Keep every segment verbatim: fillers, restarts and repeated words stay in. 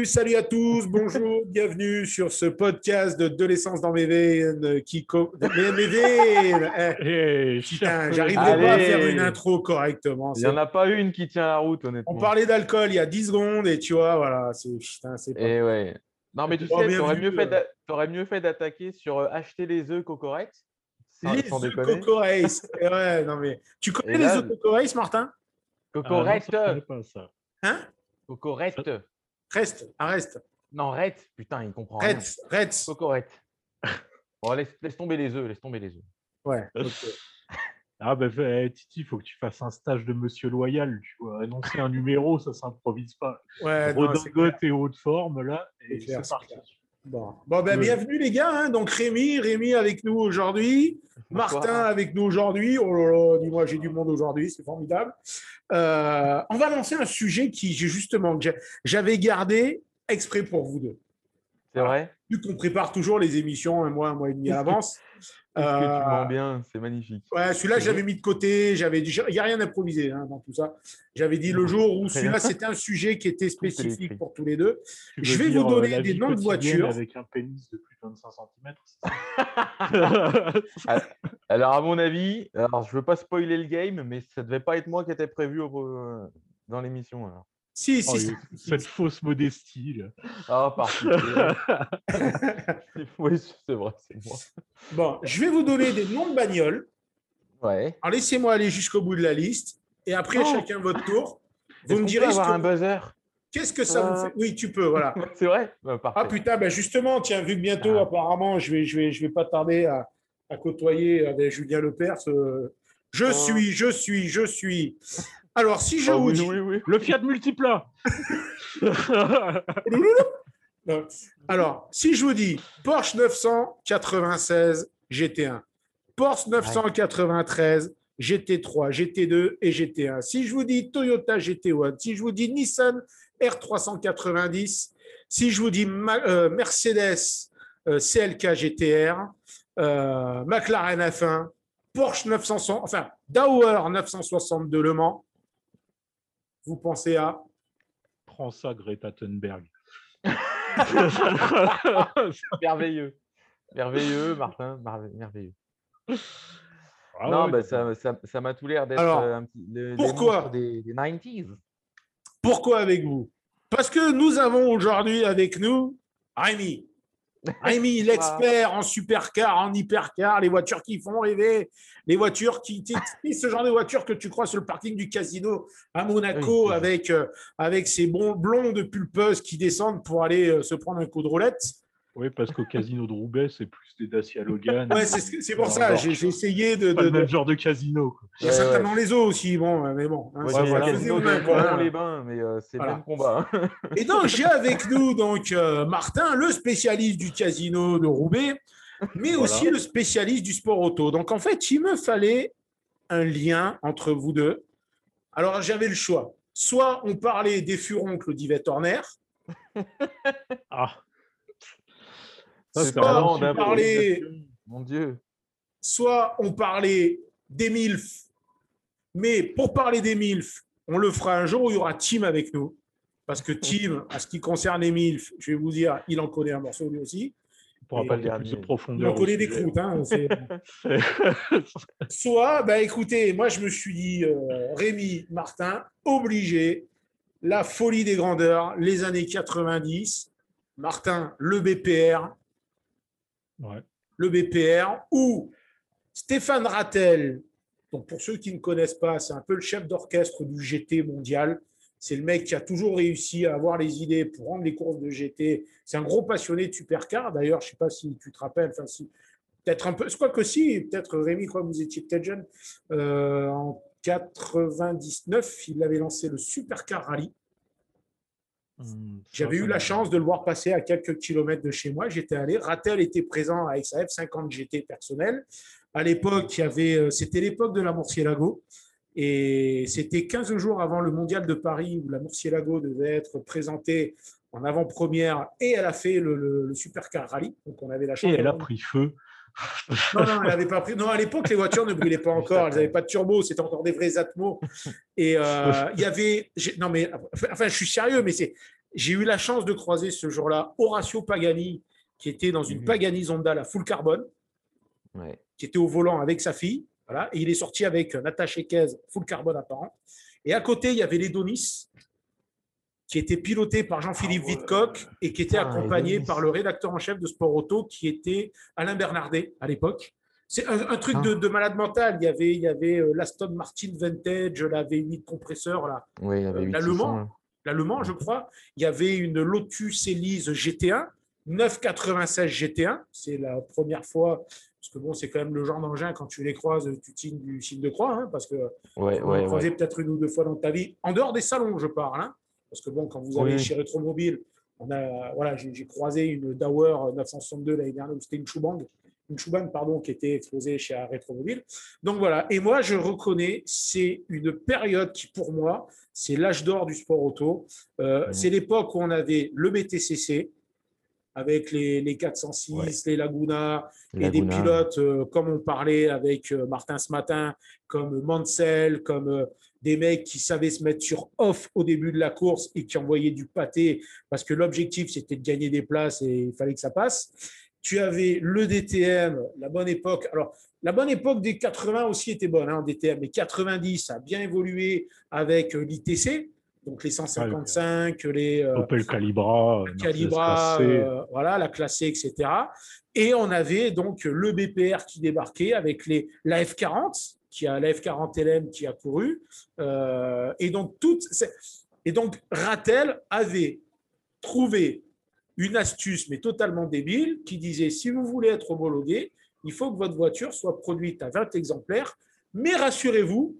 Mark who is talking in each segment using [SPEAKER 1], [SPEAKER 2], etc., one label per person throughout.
[SPEAKER 1] Salut, salut à tous, bonjour, bienvenue sur ce podcast de De l'essence dans mes veines qui... Co... Mes, mes veines eh,
[SPEAKER 2] Eh,
[SPEAKER 1] Putain,
[SPEAKER 2] cher
[SPEAKER 1] j'arriverai pas à
[SPEAKER 2] collègue.
[SPEAKER 1] faire une
[SPEAKER 3] Allez,
[SPEAKER 1] intro correctement.
[SPEAKER 3] il n'y
[SPEAKER 1] C'est...
[SPEAKER 3] en a pas une qui tient la route,
[SPEAKER 1] On
[SPEAKER 3] honnêtement.
[SPEAKER 1] parlait d'alcool il y a dix secondes et tu vois, voilà, c'est, putain, c'est pas...
[SPEAKER 3] Et ouais. Non, mais tu
[SPEAKER 1] Oh,
[SPEAKER 3] sais,
[SPEAKER 1] bien
[SPEAKER 3] tu aurais
[SPEAKER 1] vu,
[SPEAKER 3] mieux fait
[SPEAKER 1] euh,
[SPEAKER 3] d'a- t'aurais mieux fait d'attaquer sur euh, acheter les œufs Cocorex, sans,
[SPEAKER 1] Les
[SPEAKER 3] sans
[SPEAKER 1] œufs
[SPEAKER 3] déconner.
[SPEAKER 1] Coco Race. Eh ouais, non mais... Tu connais
[SPEAKER 3] Et
[SPEAKER 1] les
[SPEAKER 3] là,
[SPEAKER 1] œufs Coco Race, Martin?
[SPEAKER 2] Ah non,
[SPEAKER 3] Cocorect,
[SPEAKER 2] ça, je connais pas ça.
[SPEAKER 1] Hein?
[SPEAKER 3] Cocorect.
[SPEAKER 1] Reste, ah, reste.
[SPEAKER 3] Non, Ret, putain, il comprend rien.
[SPEAKER 1] Reste, reste.
[SPEAKER 3] Cocorect. Bon, laisse, laisse tomber les œufs, laisse tomber les œufs.
[SPEAKER 1] Ouais, ok.
[SPEAKER 2] Ah ben eh, Titi, il faut que tu fasses un stage de Monsieur Loyal. Tu vois, annoncer un numéro, ça s'improvise pas.
[SPEAKER 1] Ouais, non, c'est clair.
[SPEAKER 2] Redingote et haute forme, là,
[SPEAKER 1] C'est
[SPEAKER 2] et
[SPEAKER 1] clair,
[SPEAKER 2] c'est
[SPEAKER 1] c'est
[SPEAKER 2] parti.
[SPEAKER 1] clair. Bon, bon ben,
[SPEAKER 2] Ouais.
[SPEAKER 1] bienvenue les gars. Hein. Donc Rémi, Rémi avec nous aujourd'hui.
[SPEAKER 3] Bonsoir.
[SPEAKER 1] Martin avec nous aujourd'hui. Oh là là, dis-moi, j'ai du monde aujourd'hui, c'est formidable. Euh, on va lancer un sujet qui, j'ai justement, que j'ai- j'avais gardé exprès pour vous deux.
[SPEAKER 3] C'est vrai?
[SPEAKER 1] Vu qu'on prépare toujours les émissions un mois, un mois et demi à
[SPEAKER 3] Qu'est-ce que-
[SPEAKER 1] l'avance.
[SPEAKER 3] Qu'est-ce que tu
[SPEAKER 1] Euh,
[SPEAKER 3] mens bien, c'est magnifique.
[SPEAKER 1] Ouais, celui-là,
[SPEAKER 3] C'est
[SPEAKER 1] j'avais
[SPEAKER 3] bon.
[SPEAKER 1] mis de côté. J'avais dit, il n'y a rien d'improvisé hein, dans tout ça. J'avais dit le jour où
[SPEAKER 3] Très
[SPEAKER 1] celui-là,
[SPEAKER 3] bien.
[SPEAKER 1] c'était un sujet qui était
[SPEAKER 3] est
[SPEAKER 1] spécifique
[SPEAKER 3] écrit.
[SPEAKER 1] pour tous les deux.
[SPEAKER 2] Tu veux
[SPEAKER 1] Je vais
[SPEAKER 2] dire,
[SPEAKER 1] vous donner
[SPEAKER 2] euh, la
[SPEAKER 1] des
[SPEAKER 2] vie
[SPEAKER 1] noms de
[SPEAKER 2] quotidienne
[SPEAKER 1] voitures.
[SPEAKER 2] avec un pénis de plus de vingt-cinq centimètres.
[SPEAKER 3] Alors, à mon avis, alors, je veux pas spoiler le game, mais ça devait pas être moi qui était prévu au- euh, dans l'émission. Alors.
[SPEAKER 1] Si,
[SPEAKER 2] Oh,
[SPEAKER 1] si, si.
[SPEAKER 2] et cette fausse modestie. Là.
[SPEAKER 3] Ah, parti. Oui, c'est vrai, c'est moi.
[SPEAKER 1] Bon, je vais vous donner des noms de bagnoles.
[SPEAKER 3] Ouais.
[SPEAKER 1] Alors, laissez-moi aller jusqu'au bout de la liste. Et après,
[SPEAKER 3] Oh.
[SPEAKER 1] chacun votre tour. Vous
[SPEAKER 3] Est-ce
[SPEAKER 1] me
[SPEAKER 3] qu'on
[SPEAKER 1] direz
[SPEAKER 3] peut
[SPEAKER 1] ce
[SPEAKER 3] avoir
[SPEAKER 1] que-
[SPEAKER 3] un buzzer.
[SPEAKER 1] qu'est-ce que ça vous
[SPEAKER 3] Euh.
[SPEAKER 1] fait. Oui, tu peux, voilà.
[SPEAKER 3] C'est vrai? Bah, parfait.
[SPEAKER 1] Ah putain, ben justement, tiens, vu que bientôt,
[SPEAKER 3] Ah.
[SPEAKER 1] apparemment, je vais, je vais, je vais pas tarder à, à côtoyer avec Julien Lepers. euh, Je
[SPEAKER 3] Oh.
[SPEAKER 1] suis, je suis, je suis. Alors, si je
[SPEAKER 3] Ah
[SPEAKER 1] vous
[SPEAKER 3] oui,
[SPEAKER 1] dis.
[SPEAKER 3] oui, oui.
[SPEAKER 2] Le Fiat Multipla.
[SPEAKER 1] Non. Alors, si je vous dis Porsche neuf cent quatre-vingt-seize G T un, Porsche neuf cent quatre-vingt-treize G T trois, G T deux et G T un, si je vous dis Toyota G T un, si je vous dis Nissan R trois cent quatre-vingt-dix, si je vous dis Ma- euh, Mercedes euh, C L K G T R, euh, McLaren F un, Porsche neuf cents, enfin Dauer neuf cent soixante-deux Le Mans, vous pensez à
[SPEAKER 2] Prends ça, Greta Thunberg.
[SPEAKER 3] Merveilleux. Merveilleux, Martin. merve- Merveilleux.
[SPEAKER 2] Ah
[SPEAKER 3] non,
[SPEAKER 2] ouais,
[SPEAKER 3] bah, ça, ça, ça m'a tout l'air d'être
[SPEAKER 1] Alors,
[SPEAKER 3] euh, un petit, le- les
[SPEAKER 1] pourquoi
[SPEAKER 3] monstres des, des quatre-vingt-dix.
[SPEAKER 1] Pourquoi avec vous? Parce que nous avons aujourd'hui avec nous Rémi. Rémi, l'expert en supercar, en hypercar, les voitures qui font rêver, les voitures qui. tu sais, ce genre de voitures que tu crois sur le parking du casino à Monaco
[SPEAKER 3] Oui, c'est
[SPEAKER 1] avec, euh, avec ces bons blondes pulpeuses qui descendent pour aller euh, se prendre un coup de roulette.
[SPEAKER 2] Oui, parce qu'au casino de Roubaix, c'est plus des Dacia Logan.
[SPEAKER 1] Ouais, c'est, c'est pour
[SPEAKER 2] Alors,
[SPEAKER 1] ça,
[SPEAKER 2] alors,
[SPEAKER 1] j'ai, j'ai essayé de.
[SPEAKER 2] pas
[SPEAKER 1] de-
[SPEAKER 2] le même
[SPEAKER 1] de-
[SPEAKER 2] genre de casino. Quoi.
[SPEAKER 1] Il y a
[SPEAKER 3] Ouais,
[SPEAKER 1] certainement
[SPEAKER 3] ouais.
[SPEAKER 1] les eaux aussi, bon, mais bon. hein,
[SPEAKER 3] Ouais,
[SPEAKER 1] ça,
[SPEAKER 3] c'est
[SPEAKER 1] ça
[SPEAKER 3] le
[SPEAKER 1] faisait
[SPEAKER 3] casino
[SPEAKER 1] au même,
[SPEAKER 3] de
[SPEAKER 1] quoi, hein.
[SPEAKER 3] les bains, mais euh, c'est
[SPEAKER 1] Voilà.
[SPEAKER 3] le même combat. hein.
[SPEAKER 1] Et donc, j'ai avec nous donc euh, Martin, le spécialiste du casino de Roubaix, mais
[SPEAKER 2] Voilà.
[SPEAKER 1] aussi le spécialiste du sport auto. Donc, en fait, il me fallait un lien entre vous deux. Alors, j'avais le choix. Soit on parlait des furoncles d'Yvette Horner,
[SPEAKER 2] Ah. Ça, c'est
[SPEAKER 1] soit
[SPEAKER 2] vraiment
[SPEAKER 1] on
[SPEAKER 3] super.
[SPEAKER 1] parlait,
[SPEAKER 3] Mon Dieu.
[SPEAKER 1] soit on parlait des MILF. Mais pour parler des MILF, on le fera un jour où il y aura Tim avec nous. Parce que Tim, en ce qui concerne les MILF, je vais vous dire, il en connaît un morceau lui aussi.
[SPEAKER 2] pour
[SPEAKER 1] Et
[SPEAKER 2] apporter
[SPEAKER 3] le
[SPEAKER 2] plus de
[SPEAKER 3] dernier.
[SPEAKER 1] Il
[SPEAKER 2] profondeur.
[SPEAKER 1] en
[SPEAKER 2] au
[SPEAKER 1] connaît des
[SPEAKER 2] sujet.
[SPEAKER 1] croûtes. Hein, c'est- Soit, bah, écoutez, moi je me suis dit, euh, Rémi, Martin, obligé, la folie des grandeurs, les années quatre-vingt-dix, Martin, le B P R,
[SPEAKER 2] Ouais.
[SPEAKER 1] le B P R, ou Stéphane Rattel, donc pour ceux qui ne connaissent pas, c'est un peu le chef d'orchestre du G T mondial. C'est le mec qui a toujours réussi à avoir les idées pour rendre les courses de G T. C'est un gros passionné de supercar. D'ailleurs, je ne sais pas si tu te rappelles, enfin, si, peut-être un peu, je crois que si, peut-être Rémi, quoi, vous étiez peut-être jeune. Euh, en quatre-vingt-dix-neuf, il avait lancé le Supercar Rally.
[SPEAKER 2] Hum, ça,
[SPEAKER 1] J'avais
[SPEAKER 2] ça
[SPEAKER 1] eu la
[SPEAKER 2] me-
[SPEAKER 1] chance de le voir passer à quelques kilomètres de chez moi. J'étais allé. Rattel était présent avec sa F cinquante G T personnelle. À l'époque, il y avait, euh, c'était l'époque de la Murciélago. Et c'était quinze jours avant le mondial de Paris où la Murciélago devait être présentée en avant-première et elle a fait le, le, le Supercar Rally. Donc, on avait la chance.
[SPEAKER 2] Et elle a
[SPEAKER 1] de-
[SPEAKER 2] pris feu.
[SPEAKER 1] Non, non, elle avait pas pris. Non, à l'époque, les voitures ne brûlaient pas encore. Elles n'avaient pas de turbo. C'était encore des vrais Atmos. Et euh, il y avait. j'ai- Non, mais enfin, je suis sérieux, mais c'est. J'ai eu la chance de croiser ce jour-là Horacio Pagani, qui était dans une
[SPEAKER 3] Mhm.
[SPEAKER 1] Pagani Zonda, la full carbone,
[SPEAKER 3] Ouais.
[SPEAKER 1] qui était au volant avec sa fille. Voilà, et il est sorti avec un attaché caisse full carbone apparent. Et à côté, il y avait les Donis, qui était piloté par Jean-Philippe
[SPEAKER 3] Ah ouais.
[SPEAKER 1] Vidcock et qui était
[SPEAKER 3] Putain, les
[SPEAKER 1] accompagné
[SPEAKER 3] Donis.
[SPEAKER 1] par le rédacteur en chef de Sport Auto, qui était Alain Bernardet à l'époque. C'est un, un truc de, de malade mental. Il y avait, il y avait euh, l'Aston Martin Vintage, la V huit compresseur, là,
[SPEAKER 3] Oui, il y avait
[SPEAKER 1] euh,
[SPEAKER 3] huit six cents.
[SPEAKER 1] l'Allemand, l'Allemand, je crois. Il y avait une Lotus Elise G T un, neuf quatre-vingt-seize G T un. C'est la première fois, parce que bon, c'est quand même le genre d'engin, quand tu les croises, tu signes du signe de croix, hein, parce que
[SPEAKER 3] Ouais,
[SPEAKER 1] tu en as
[SPEAKER 3] ouais,
[SPEAKER 1] croisé
[SPEAKER 3] ouais.
[SPEAKER 1] peut-être une ou deux fois dans ta vie, en dehors des salons, je parle. Hein, parce que bon, quand vous
[SPEAKER 3] Oui,
[SPEAKER 1] allez
[SPEAKER 3] oui.
[SPEAKER 1] chez Retromobile, on a, voilà, j'ai, j'ai croisé une Dauer neuf cent soixante-deux l'année dernière, où c'était une Shubang, une Schumann, pardon, qui était exposée chez Retromobile. Donc voilà, et moi je reconnais, c'est une période qui pour moi, c'est l'âge d'or du sport auto. Euh,
[SPEAKER 3] Mhm.
[SPEAKER 1] C'est l'époque où on avait le B T C C avec les, les quatre cent six,
[SPEAKER 3] Ouais.
[SPEAKER 1] les Laguna, et des
[SPEAKER 3] Laguna.
[SPEAKER 1] pilotes, euh, comme on parlait avec euh, Martin ce matin, comme Mansell, comme euh, des mecs qui savaient se mettre sur off au début de la course et qui envoyaient du pâté parce que l'objectif, c'était de gagner des places et il fallait que ça passe. Tu avais le D T M, la bonne époque. Alors, la bonne époque des quatre-vingts aussi était bonne hein, en D T M. Les quatre-vingt-dix, ça a bien évolué avec euh, l'I T C, donc les cent cinquante-cinq, les euh,
[SPEAKER 2] Opel Calibra, Mercedes
[SPEAKER 1] Calibra,
[SPEAKER 2] classe C.
[SPEAKER 1] euh, voilà, la classe C, et cetera. Et on avait donc le B P R qui débarquait avec les, la F quarante, qui a la F quarante L M qui a couru. Euh, et donc, toute, et donc, Ratel avait trouvé une astuce, mais totalement débile, qui disait si vous voulez être homologué, il faut que votre voiture soit produite à vingt exemplaires, mais rassurez-vous,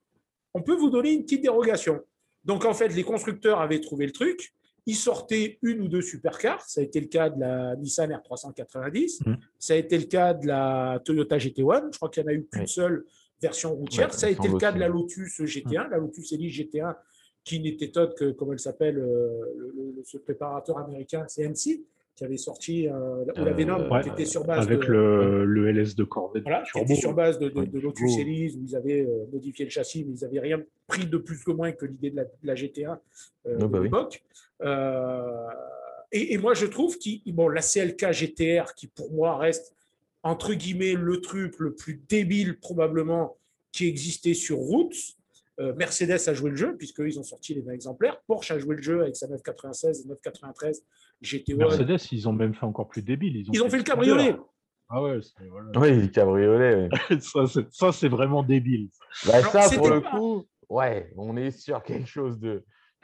[SPEAKER 1] on peut vous donner une petite dérogation. Donc, en fait, les constructeurs avaient trouvé le truc. Ils sortaient une ou deux supercars. Ça a été le cas de la Nissan R trois cent quatre-vingt-dix. Mmh. Ça a été le cas de la Toyota G T un. Je crois qu'il n'y en a eu qu'une oui. seule version routière. Ouais, ça a été le cas de la Lotus G T un, mmh. la Lotus Elise G T un, qui n'était autre que, comment elle s'appelle, euh, le, le, ce préparateur américain, c'est M C, qui avait sorti, euh, ou la Venom,
[SPEAKER 2] euh, ouais,
[SPEAKER 1] qui était sur base
[SPEAKER 2] avec
[SPEAKER 1] de...
[SPEAKER 2] le, le L S de Corvette.
[SPEAKER 1] Voilà, qui était sur base de, de, de Lotus Elise, où ils avaient euh, modifié le châssis, mais ils n'avaient rien pris de plus que moins que l'idée de la, de la G T un euh, oh, de bah l'époque. Oui. Euh, et, et moi, je trouve que bon, la C L K G T R, qui pour moi reste, entre guillemets, le truc le plus débile probablement qui existait sur route. Euh, Mercedes a joué le jeu, puisqu'ils ont sorti les vingt exemplaires. Porsche a joué le jeu avec sa neuf quatre-vingt-seize et neuf quatre-vingt-treize G T un.
[SPEAKER 2] Mercedes, ils ont même fait encore plus débile.
[SPEAKER 1] Ils ont, ils ont fait, fait le cabriolet.
[SPEAKER 2] Ah ouais, c'est, voilà.
[SPEAKER 3] Oui, le cabriolet.
[SPEAKER 2] Oui. ça, c'est, ça, c'est vraiment débile.
[SPEAKER 3] Bah, alors, ça, pour le pas... coup, ouais, on est sur quelque chose de.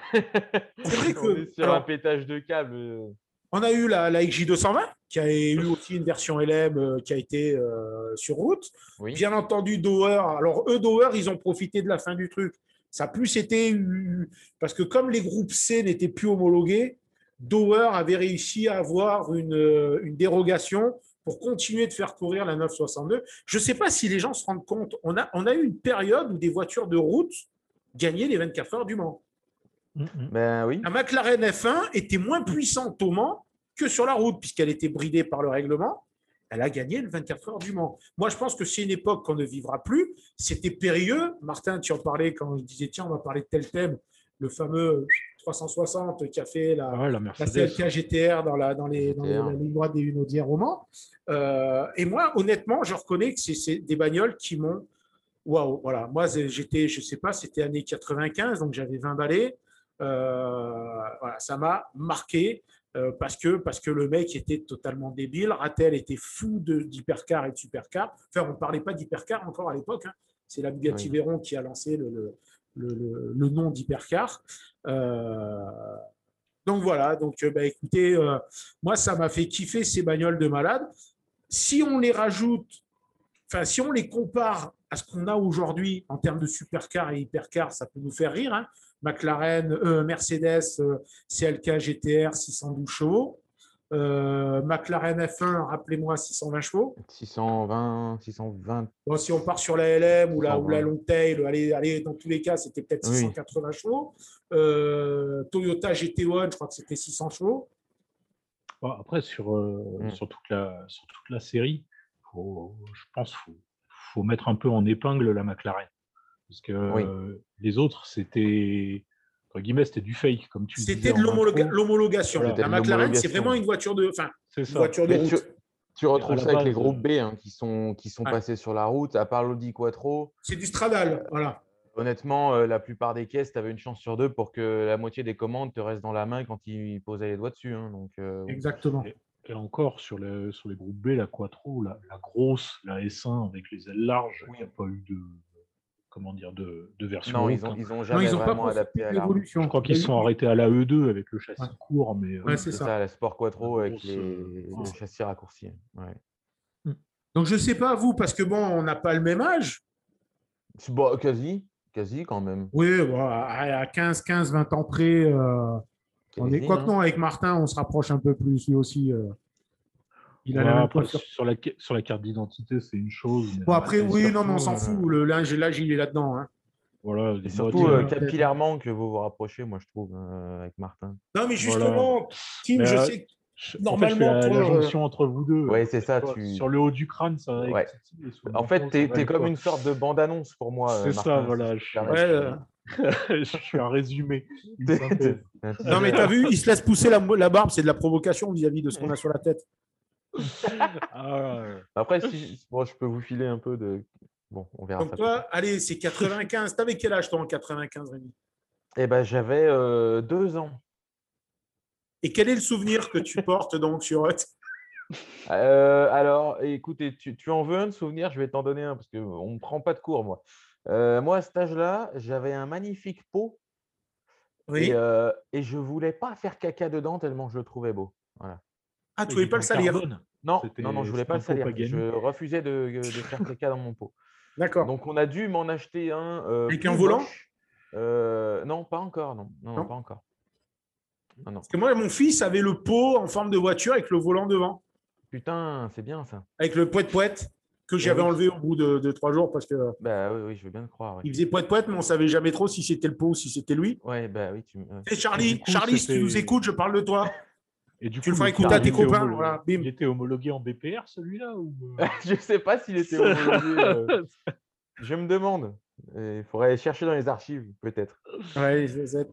[SPEAKER 1] C'est vrai
[SPEAKER 3] on
[SPEAKER 1] que.
[SPEAKER 3] est sur alors, un pétage de câble.
[SPEAKER 1] On a eu la, la X J deux cent vingt, qui a eu aussi une version L M euh, qui a été euh, sur route. Oui. Bien entendu, Dower. Alors, eux, Dower, ils ont profité de la fin du truc. Ça a plus été. Parce que comme les groupes C n'étaient plus homologués, Dower avait réussi à avoir une, une dérogation pour continuer de faire courir la neuf cent soixante-deux. Je ne sais pas si les gens se rendent compte. On a, on a eu une période où des voitures de route gagnaient les vingt-quatre heures du Mans.
[SPEAKER 3] Ben, oui.
[SPEAKER 1] La McLaren F un était moins puissante au Mans que sur la route, puisqu'elle était bridée par le règlement. Elle a gagné le vingt-quatre heures du Mans. Moi, je pense que c'est une époque qu'on ne vivra plus. C'était périlleux. Martin, tu en parlais quand je disais, tiens, on va parler de tel thème, le fameux trois cent soixante qui a fait la,
[SPEAKER 2] ouais, la,
[SPEAKER 1] la C L K G T R dans la, dans les, dans les, la ligne droite des Hunaudières au Mans. Euh, et moi, honnêtement, je reconnais que c'est, c'est des bagnoles qui m'ont... Waouh, voilà. Moi, j'étais, je ne sais pas, c'était année quatre-vingt-quinze, donc j'avais vingt balais. Euh, voilà, ça m'a marqué euh, parce, que, parce que le mec était totalement débile. Ratel était fou de, d'hypercar et de supercar. Enfin, on ne parlait pas d'hypercar encore à l'époque. Hein. C'est la Bugatti oui. Veyron qui a lancé le, le, le, le nom d'hypercar. Euh, donc voilà, donc bah, écoutez, euh, moi, ça m'a fait kiffer ces bagnoles de malade. Si on les rajoute, enfin, si on les compare à ce qu'on a aujourd'hui en termes de supercar et hypercar, ça peut nous faire rire. Hein. McLaren, euh, Mercedes, euh, C L K G T R, six cent douze chevaux. Euh, McLaren F un, rappelez-moi, six cent vingt chevaux.
[SPEAKER 3] six cent vingt, six cent vingt.
[SPEAKER 1] Bon, si on part sur la L M ou la, ou la Longtail, allez, allez, dans tous les cas, c'était peut-être six cent quatre-vingts oui. chevaux. Euh, Toyota G T un, je crois que c'était six cents chevaux.
[SPEAKER 2] Bon, après, sur, euh, mm. sur, toute la, sur toute la série, faut, je pense qu'il faut, faut mettre un peu en épingle la McLaren. Parce que oui. euh, les autres, c'était, entre guillemets, c'était du fake, comme tu disais.
[SPEAKER 1] C'était de
[SPEAKER 2] en
[SPEAKER 1] l'homologa-
[SPEAKER 2] intro.
[SPEAKER 1] l'homologation.
[SPEAKER 2] Voilà.
[SPEAKER 1] La
[SPEAKER 3] C'était de
[SPEAKER 1] McLaren, c'est
[SPEAKER 3] l'homologation.
[SPEAKER 1] vraiment une voiture de, enfin,
[SPEAKER 2] C'est
[SPEAKER 1] une
[SPEAKER 2] ça.
[SPEAKER 1] voiture de
[SPEAKER 3] Mais tu,
[SPEAKER 1] route.
[SPEAKER 3] tu retrouves
[SPEAKER 2] à la
[SPEAKER 3] ça avec les
[SPEAKER 2] base,
[SPEAKER 3] groupes
[SPEAKER 2] euh,
[SPEAKER 3] B hein, qui sont, qui sont
[SPEAKER 1] Ouais.
[SPEAKER 3] passés sur la route, à part l'Audi Quattro.
[SPEAKER 1] C'est du straddle, voilà.
[SPEAKER 3] Honnêtement, euh, la plupart des caisses, tu avais une chance sur deux pour que la moitié des commandes te restent dans la main quand ils posaient les doigts dessus. hein. Donc, euh, bon.
[SPEAKER 1] Exactement.
[SPEAKER 2] Et, et encore, sur, les, sur les groupes B, la Quattro, la, la grosse, la S un avec les ailes larges, il
[SPEAKER 3] Oui.
[SPEAKER 2] n'y a pas eu de, comment dire, de, de version
[SPEAKER 3] Non,
[SPEAKER 2] route.
[SPEAKER 3] ils ont,
[SPEAKER 2] hein.
[SPEAKER 3] ils ont
[SPEAKER 1] Non,
[SPEAKER 3] jamais
[SPEAKER 1] ils n'ont pas
[SPEAKER 3] vraiment
[SPEAKER 1] profité
[SPEAKER 3] adapté
[SPEAKER 1] de
[SPEAKER 3] à la route.
[SPEAKER 1] l'évolution.
[SPEAKER 2] Je crois
[SPEAKER 1] Il y
[SPEAKER 2] qu'ils
[SPEAKER 1] a
[SPEAKER 2] se
[SPEAKER 1] eu-
[SPEAKER 2] sont arrêtés à la E deux avec le châssis
[SPEAKER 1] Ouais.
[SPEAKER 2] court, mais
[SPEAKER 1] Ouais,
[SPEAKER 2] euh,
[SPEAKER 1] c'est
[SPEAKER 3] C'est
[SPEAKER 1] ça.
[SPEAKER 3] ça, la Sport Quattro
[SPEAKER 2] La
[SPEAKER 3] avec
[SPEAKER 2] grosse,
[SPEAKER 3] les,
[SPEAKER 2] euh,
[SPEAKER 3] le
[SPEAKER 2] ouais.
[SPEAKER 3] châssis raccourci. Ouais.
[SPEAKER 1] Donc, je ne sais pas, vous, parce que bon, on n'a pas le même âge.
[SPEAKER 3] C'est- Bon, quasi, quasi quand même.
[SPEAKER 1] Oui, bon, à quinze, quinze, vingt ans près, euh, on est...
[SPEAKER 3] Quasi,
[SPEAKER 1] Quoique
[SPEAKER 3] hein.
[SPEAKER 1] non, avec Martin, on se rapproche un peu plus. Lui aussi, euh, il a
[SPEAKER 2] Ouais,
[SPEAKER 1] la même
[SPEAKER 2] après,
[SPEAKER 1] coiffure.
[SPEAKER 2] sur la, sur la carte d'identité, c'est une chose. Mais
[SPEAKER 1] Bon,
[SPEAKER 2] la
[SPEAKER 1] après, oui,
[SPEAKER 2] matrice,
[SPEAKER 1] non, mais on s'en
[SPEAKER 3] euh,
[SPEAKER 1] fout. Le l'âge, l'âge, il est là-dedans. Hein.
[SPEAKER 2] voilà,
[SPEAKER 3] Et
[SPEAKER 2] moi,
[SPEAKER 3] surtout,
[SPEAKER 2] tu sais,
[SPEAKER 3] euh,
[SPEAKER 1] Euh,
[SPEAKER 3] capillairement, que vous vous rapprochez, moi, je trouve, euh, avec Martin.
[SPEAKER 1] Non, mais
[SPEAKER 2] voilà.
[SPEAKER 1] justement, Tim,
[SPEAKER 2] Mais
[SPEAKER 1] je
[SPEAKER 2] euh,
[SPEAKER 1] sais que
[SPEAKER 2] je- en fait, je fais
[SPEAKER 1] normalement,
[SPEAKER 2] la,
[SPEAKER 1] toi,
[SPEAKER 2] la
[SPEAKER 1] euh,
[SPEAKER 2] jonction entre vous deux.
[SPEAKER 3] Ouais,
[SPEAKER 2] euh,
[SPEAKER 3] c'est
[SPEAKER 2] tu
[SPEAKER 3] ça.
[SPEAKER 2] vois,
[SPEAKER 3] Tu...
[SPEAKER 2] sur le haut du crâne, ça va avec
[SPEAKER 3] Ouais.
[SPEAKER 2] Titi, et sur le
[SPEAKER 3] En fait,
[SPEAKER 2] menton,
[SPEAKER 3] tu
[SPEAKER 2] ça
[SPEAKER 3] es,
[SPEAKER 2] va avec
[SPEAKER 3] comme
[SPEAKER 2] toi.
[SPEAKER 3] une sorte de bande-annonce pour moi, euh,
[SPEAKER 2] C'est ça,
[SPEAKER 3] Martin, si
[SPEAKER 2] voilà.
[SPEAKER 3] je
[SPEAKER 2] Je
[SPEAKER 3] peux
[SPEAKER 2] suis,
[SPEAKER 3] me
[SPEAKER 1] ouais,
[SPEAKER 3] permettre.
[SPEAKER 1] euh,
[SPEAKER 2] je suis un résumé, une
[SPEAKER 3] T'es-
[SPEAKER 2] synthèse.
[SPEAKER 3] t'es un
[SPEAKER 1] non, mais
[SPEAKER 3] teaser.
[SPEAKER 1] t'as vu, il se laisse pousser la, la barbe, c'est de la provocation vis-à-vis de ce qu'on a sur la tête.
[SPEAKER 2] Ah, ouais.
[SPEAKER 3] Après, si bon, je peux vous filer un peu de. Bon, on verra
[SPEAKER 1] Donc,
[SPEAKER 3] ça.
[SPEAKER 1] toi, allez, c'est quatre-vingt-quinze. T'avais quel âge, toi, en quatre-vingt-quinze, Rémi?
[SPEAKER 3] Eh ben, j'avais euh, deux ans.
[SPEAKER 1] Et quel est le souvenir que tu portes donc sur Hot?
[SPEAKER 3] Euh, alors, écoutez, tu, tu en veux un de souvenir? Je vais t'en donner un parce qu'on ne me prend pas de cours, moi. Euh, moi, à cet âge-là, j'avais un magnifique pot et,
[SPEAKER 1] Oui.
[SPEAKER 3] euh, et je ne voulais pas faire caca dedans tellement je le trouvais beau. Voilà.
[SPEAKER 1] Ah, tu
[SPEAKER 2] Il
[SPEAKER 1] voulais pas
[SPEAKER 2] était
[SPEAKER 1] le
[SPEAKER 2] en
[SPEAKER 1] salir.
[SPEAKER 2] carbone.
[SPEAKER 3] Non,
[SPEAKER 2] C'était
[SPEAKER 3] non, non, je voulais
[SPEAKER 2] c'était
[SPEAKER 3] pas
[SPEAKER 2] un
[SPEAKER 3] le
[SPEAKER 2] pot
[SPEAKER 3] salir.
[SPEAKER 2] Pagani.
[SPEAKER 3] Je refusais de, de faire caca dans mon pot.
[SPEAKER 1] D'accord.
[SPEAKER 3] Donc, on a dû m'en acheter un euh,
[SPEAKER 1] Avec
[SPEAKER 3] plus
[SPEAKER 1] un volant?
[SPEAKER 3] moche. Euh, non, pas encore, non. Non, non,
[SPEAKER 1] Non.
[SPEAKER 3] pas encore. Non, non.
[SPEAKER 1] Parce que moi, mon fils avait le pot en forme de voiture avec le volant devant,
[SPEAKER 3] Putain, c'est bien ça.
[SPEAKER 1] avec le poète-poète que
[SPEAKER 3] Eh
[SPEAKER 1] j'avais
[SPEAKER 3] oui.
[SPEAKER 1] enlevé au bout de, de trois jours parce que euh,
[SPEAKER 3] Bah oui, oui, je veux bien le croire. Ouais,
[SPEAKER 1] il faisait poète-poète, mais on savait jamais trop si c'était le pot ou si c'était lui.
[SPEAKER 3] ouais bah oui. Tu... ouais.
[SPEAKER 1] Et
[SPEAKER 2] Et du
[SPEAKER 1] Charlie,
[SPEAKER 2] coup,
[SPEAKER 1] Charlie, si tu nous
[SPEAKER 2] c'était.
[SPEAKER 1] écoutes, je parle de toi.
[SPEAKER 2] Et du
[SPEAKER 1] Tu
[SPEAKER 2] coup,
[SPEAKER 1] le feras
[SPEAKER 2] le
[SPEAKER 1] écouter
[SPEAKER 2] pot,
[SPEAKER 1] à
[SPEAKER 2] il
[SPEAKER 1] tes
[SPEAKER 2] était,
[SPEAKER 1] copains.
[SPEAKER 2] homolo-
[SPEAKER 1] Voilà, bim.
[SPEAKER 2] il était homologué en B P R, celui-là ou... euh
[SPEAKER 3] Je sais pas s'il était homologué. euh, Je me demande. Il faudrait chercher dans les archives, peut-être.
[SPEAKER 1] Ouais, je les ai.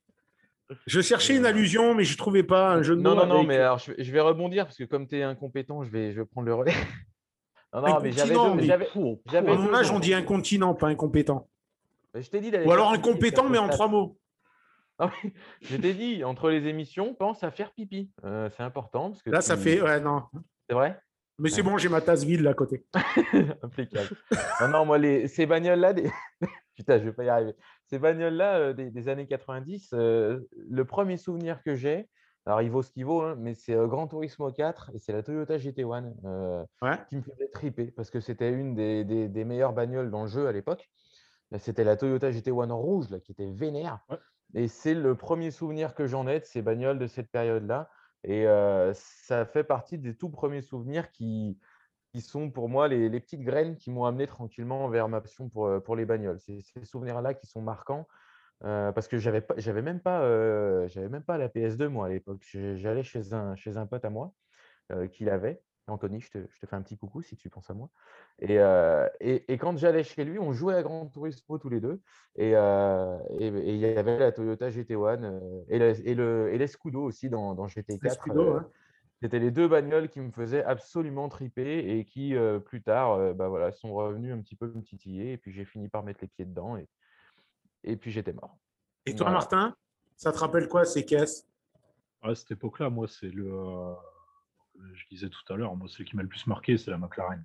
[SPEAKER 1] Je cherchais une
[SPEAKER 3] Euh,
[SPEAKER 1] allusion, mais je ne trouvais pas un jeu de
[SPEAKER 3] Non,
[SPEAKER 1] mots
[SPEAKER 3] non, non,
[SPEAKER 1] avec
[SPEAKER 3] mais alors je vais, je vais rebondir parce que comme tu es incompétent, je vais, je vais prendre le relais. Non, non, mais j'avais
[SPEAKER 1] incontinent.
[SPEAKER 3] deux,
[SPEAKER 1] Mais
[SPEAKER 3] j'avais,
[SPEAKER 2] Pouh,
[SPEAKER 1] à
[SPEAKER 3] j'avais
[SPEAKER 1] mon
[SPEAKER 3] deux
[SPEAKER 1] âge,
[SPEAKER 3] ans.
[SPEAKER 1] on dit
[SPEAKER 3] donc,
[SPEAKER 1] incontinent, pas incompétent.
[SPEAKER 3] euh, Je t'ai dit d'aller
[SPEAKER 1] Ou alors
[SPEAKER 3] faire pipi et
[SPEAKER 1] incompétent, mais en
[SPEAKER 3] t'as-
[SPEAKER 1] trois mots.
[SPEAKER 3] Ah oui, je t'ai dit, entre les émissions, pense à faire pipi. Euh, c'est important parce que
[SPEAKER 1] Là, ça
[SPEAKER 3] tu...
[SPEAKER 1] fait. Ouais, non.
[SPEAKER 3] C'est vrai?
[SPEAKER 1] Mais c'est
[SPEAKER 3] Ouais.
[SPEAKER 1] bon, j'ai ma tasse vide là à côté.
[SPEAKER 3] Impeccable. Non, non, moi, les, ces bagnoles-là, des... putain, je vais pas y arriver. Ces bagnoles-là euh, des, des années quatre-vingt-dix, euh, le premier souvenir que j'ai, alors il vaut ce qu'il vaut, hein, mais c'est euh, Gran Turismo quatre et c'est la Toyota G T un euh,
[SPEAKER 1] Ouais.
[SPEAKER 3] qui me faisait triper parce que c'était une des, des, des meilleures bagnoles dans le jeu à l'époque. Là, c'était la Toyota G T un rouge là, qui était vénère.
[SPEAKER 2] Ouais.
[SPEAKER 3] Et c'est le premier souvenir que j'en ai de ces bagnoles de cette période-là. Et euh, ça fait partie des tout premiers souvenirs qui, qui sont pour moi les, les petites graines qui m'ont amené tranquillement vers ma passion pour, euh, pour les bagnoles. C'est ces souvenirs-là qui sont marquants euh, parce que j'avais pas, j'avais même pas, euh, j'avais même pas la P S deux moi à l'époque. J'ai- J'allais chez un, chez un pote à moi euh, qui l'avait. Anthony, je te, je te fais un petit coucou si tu penses à moi. Et, euh, et, et quand j'allais chez lui, on jouait à Gran Turismo tous les deux. Et euh, et- et il y avait la Toyota G T un euh, et, le, et, le, et l'Escudo aussi dans, dans G T quatre.
[SPEAKER 1] Escudo,
[SPEAKER 3] euh,
[SPEAKER 1] hein.
[SPEAKER 3] C'était les deux bagnoles qui me faisaient absolument triper et qui, euh, plus tard, euh, bah voilà, sont revenus un petit peu me titiller. Et puis, j'ai fini par mettre les pieds dedans et, et puis j'étais mort.
[SPEAKER 1] Et toi,
[SPEAKER 3] Voilà.
[SPEAKER 1] Martin, ça te rappelle quoi ces caisses?
[SPEAKER 2] À cette époque-là, moi, c'est le. euh, Je disais tout à l'heure, moi, celui qui m'a le plus marqué, c'est la McLaren.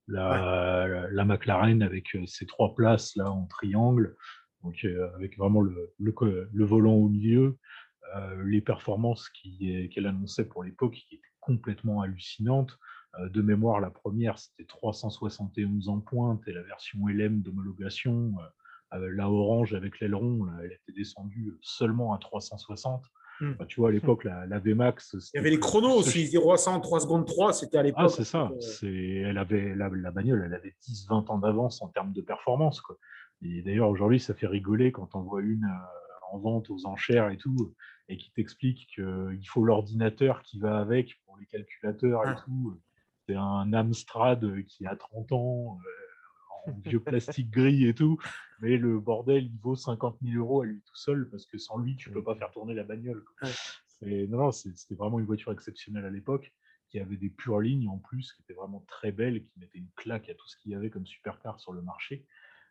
[SPEAKER 2] La, la, la McLaren avec euh, ses trois places là en triangle, donc euh, avec vraiment le, le, le volant au milieu, euh, les performances qui- qu'elle annonçait pour l'époque qui étaient complètement hallucinantes. Euh, de mémoire, la première, c'était trois cent soixante et onze en pointe et la version L M d'homologation, euh, la orange avec l'aileron, là, elle était descendue seulement à trois cent soixante.
[SPEAKER 1] Hmm.
[SPEAKER 2] Enfin, tu vois, à l'époque, la, la V MAX.
[SPEAKER 1] Il y avait les chronos aussi, zéro à cent, trois secondes trois, c'était à l'époque.
[SPEAKER 2] Ah, c'est ça. C'est... Elle avait, la, la bagnole, elle avait dix vingt ans d'avance en termes de performance, quoi. Et d'ailleurs, aujourd'hui, ça fait rigoler quand on voit une euh, en vente aux enchères et tout, et qui t'explique qu'il faut l'ordinateur qui va avec pour les calculateurs et
[SPEAKER 1] Ah.
[SPEAKER 2] tout. C'est un Amstrad qui a trente ans, euh, en vieux plastique gris et tout. Mais le bordel, il vaut cinquante mille euros à lui tout seul parce que sans lui, tu peux pas faire tourner la bagnole.
[SPEAKER 1] Ouais.
[SPEAKER 2] C'est... Non, non, c'est- c'était vraiment une voiture exceptionnelle à l'époque qui avait des pures lignes en plus, qui était vraiment très belle, qui mettait une claque à tout ce qu'il y avait comme supercar sur le marché.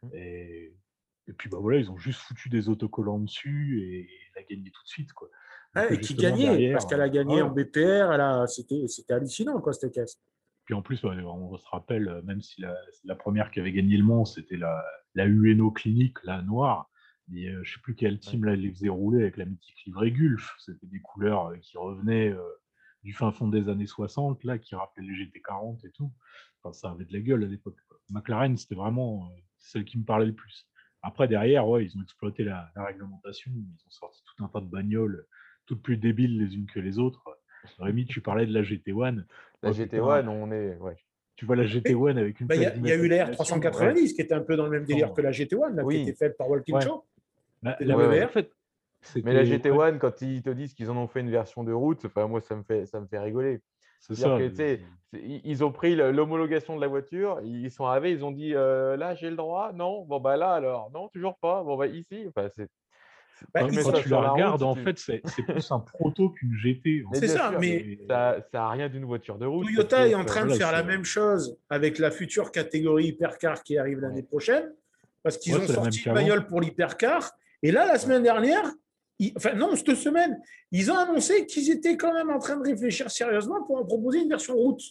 [SPEAKER 2] Et, et puis bah voilà, ils ont juste foutu des autocollants dessus et elle a gagné tout de suite, quoi. Donc,
[SPEAKER 1] Ouais, et qui
[SPEAKER 2] justement,
[SPEAKER 1] gagnait,
[SPEAKER 2] derrière,
[SPEAKER 1] parce qu'elle a gagné
[SPEAKER 2] ouais.
[SPEAKER 1] en B P R, elle a, c'était, c'était hallucinant, quoi, cette caisse.
[SPEAKER 2] Puis en plus, ouais, on se rappelle, euh, même si la, la première qui avait gagné le Mans, c'était la, la U N O Clinique, la noire. Mais euh, je sais plus quel team là, les faisait rouler avec la mythique livrée Gulf. C'était des couleurs euh, qui revenaient euh, du fin fond des années soixante, là, qui rappelaient les G T quarante et tout. Enfin, ça avait de la gueule à l'époque, quoi. McLaren, c'était vraiment euh, celle qui me parlait le plus. Après, derrière, ouais, ils ont exploité la, la réglementation. Ils ont sorti tout un tas de bagnoles, toutes plus débiles les unes que les autres. Rémi, tu parlais de la G T un.
[SPEAKER 3] La
[SPEAKER 2] Oh,
[SPEAKER 3] G T
[SPEAKER 2] putain,
[SPEAKER 3] un, on est. Ouais.
[SPEAKER 2] tu vois la G T un avec une
[SPEAKER 1] Bah, il y,
[SPEAKER 2] plaque
[SPEAKER 1] a- il y a eu la R
[SPEAKER 2] d'immatriculation.
[SPEAKER 1] trois cent quatre-vingt-dix qui était un peu dans le même délire
[SPEAKER 2] Non.
[SPEAKER 1] que la G T un, là, qui
[SPEAKER 3] Oui.
[SPEAKER 1] était faite par Walkinshaw.
[SPEAKER 2] Ouais. Bah,
[SPEAKER 1] C'est
[SPEAKER 2] la-
[SPEAKER 1] la
[SPEAKER 3] Ouais,
[SPEAKER 1] même
[SPEAKER 3] ouais.
[SPEAKER 2] en
[SPEAKER 1] R.
[SPEAKER 2] fait,
[SPEAKER 3] Mais la
[SPEAKER 2] c'était-
[SPEAKER 3] G T
[SPEAKER 2] ouais,
[SPEAKER 3] un, quand ils te disent qu'ils en ont fait une version de route, enfin, moi, ça me fait, ça me fait rigoler.
[SPEAKER 2] c'est
[SPEAKER 3] C'est-à-dire
[SPEAKER 2] ça.
[SPEAKER 3] que, tu sais, c'est- ils ils ont pris le- l'homologation de la voiture, ils sont arrivés, ils ont dit euh, là, j'ai le droit? Non? Bon, bah là, alors, non, toujours pas. Bon, bah ici, enfin, c'est- c'est-
[SPEAKER 1] Bah,
[SPEAKER 2] Quand,
[SPEAKER 3] tu
[SPEAKER 1] ils
[SPEAKER 3] mets
[SPEAKER 2] quand
[SPEAKER 1] ont-
[SPEAKER 3] ça
[SPEAKER 2] tu la
[SPEAKER 3] sur la route,
[SPEAKER 2] regardes,
[SPEAKER 3] si
[SPEAKER 2] en
[SPEAKER 3] tu-
[SPEAKER 2] fait, c'est c'est plus un proto qu'une G T. en
[SPEAKER 3] Mais
[SPEAKER 1] C'est
[SPEAKER 2] fait.
[SPEAKER 3] bien
[SPEAKER 1] ça,
[SPEAKER 3] sûr,
[SPEAKER 1] mais
[SPEAKER 2] Et-
[SPEAKER 3] ça, ça a rien d'une voiture de route. cette
[SPEAKER 1] Toyota est
[SPEAKER 3] pièce,
[SPEAKER 1] en
[SPEAKER 3] euh,
[SPEAKER 1] train de
[SPEAKER 2] voilà,
[SPEAKER 1] faire la
[SPEAKER 2] c'est-
[SPEAKER 1] même chose avec la future catégorie hypercar qui arrive l'année
[SPEAKER 3] Ouais.
[SPEAKER 1] prochaine, parce qu'ils
[SPEAKER 2] Ouais,
[SPEAKER 1] ont
[SPEAKER 2] c'est la même
[SPEAKER 1] sorti une
[SPEAKER 2] qu'avant.
[SPEAKER 1] bagnole pour l'hypercar. Et là, la semaine dernière, ils- enfin non, cette semaine, ils ont annoncé qu'ils étaient quand même en train de réfléchir sérieusement pour en proposer une version route.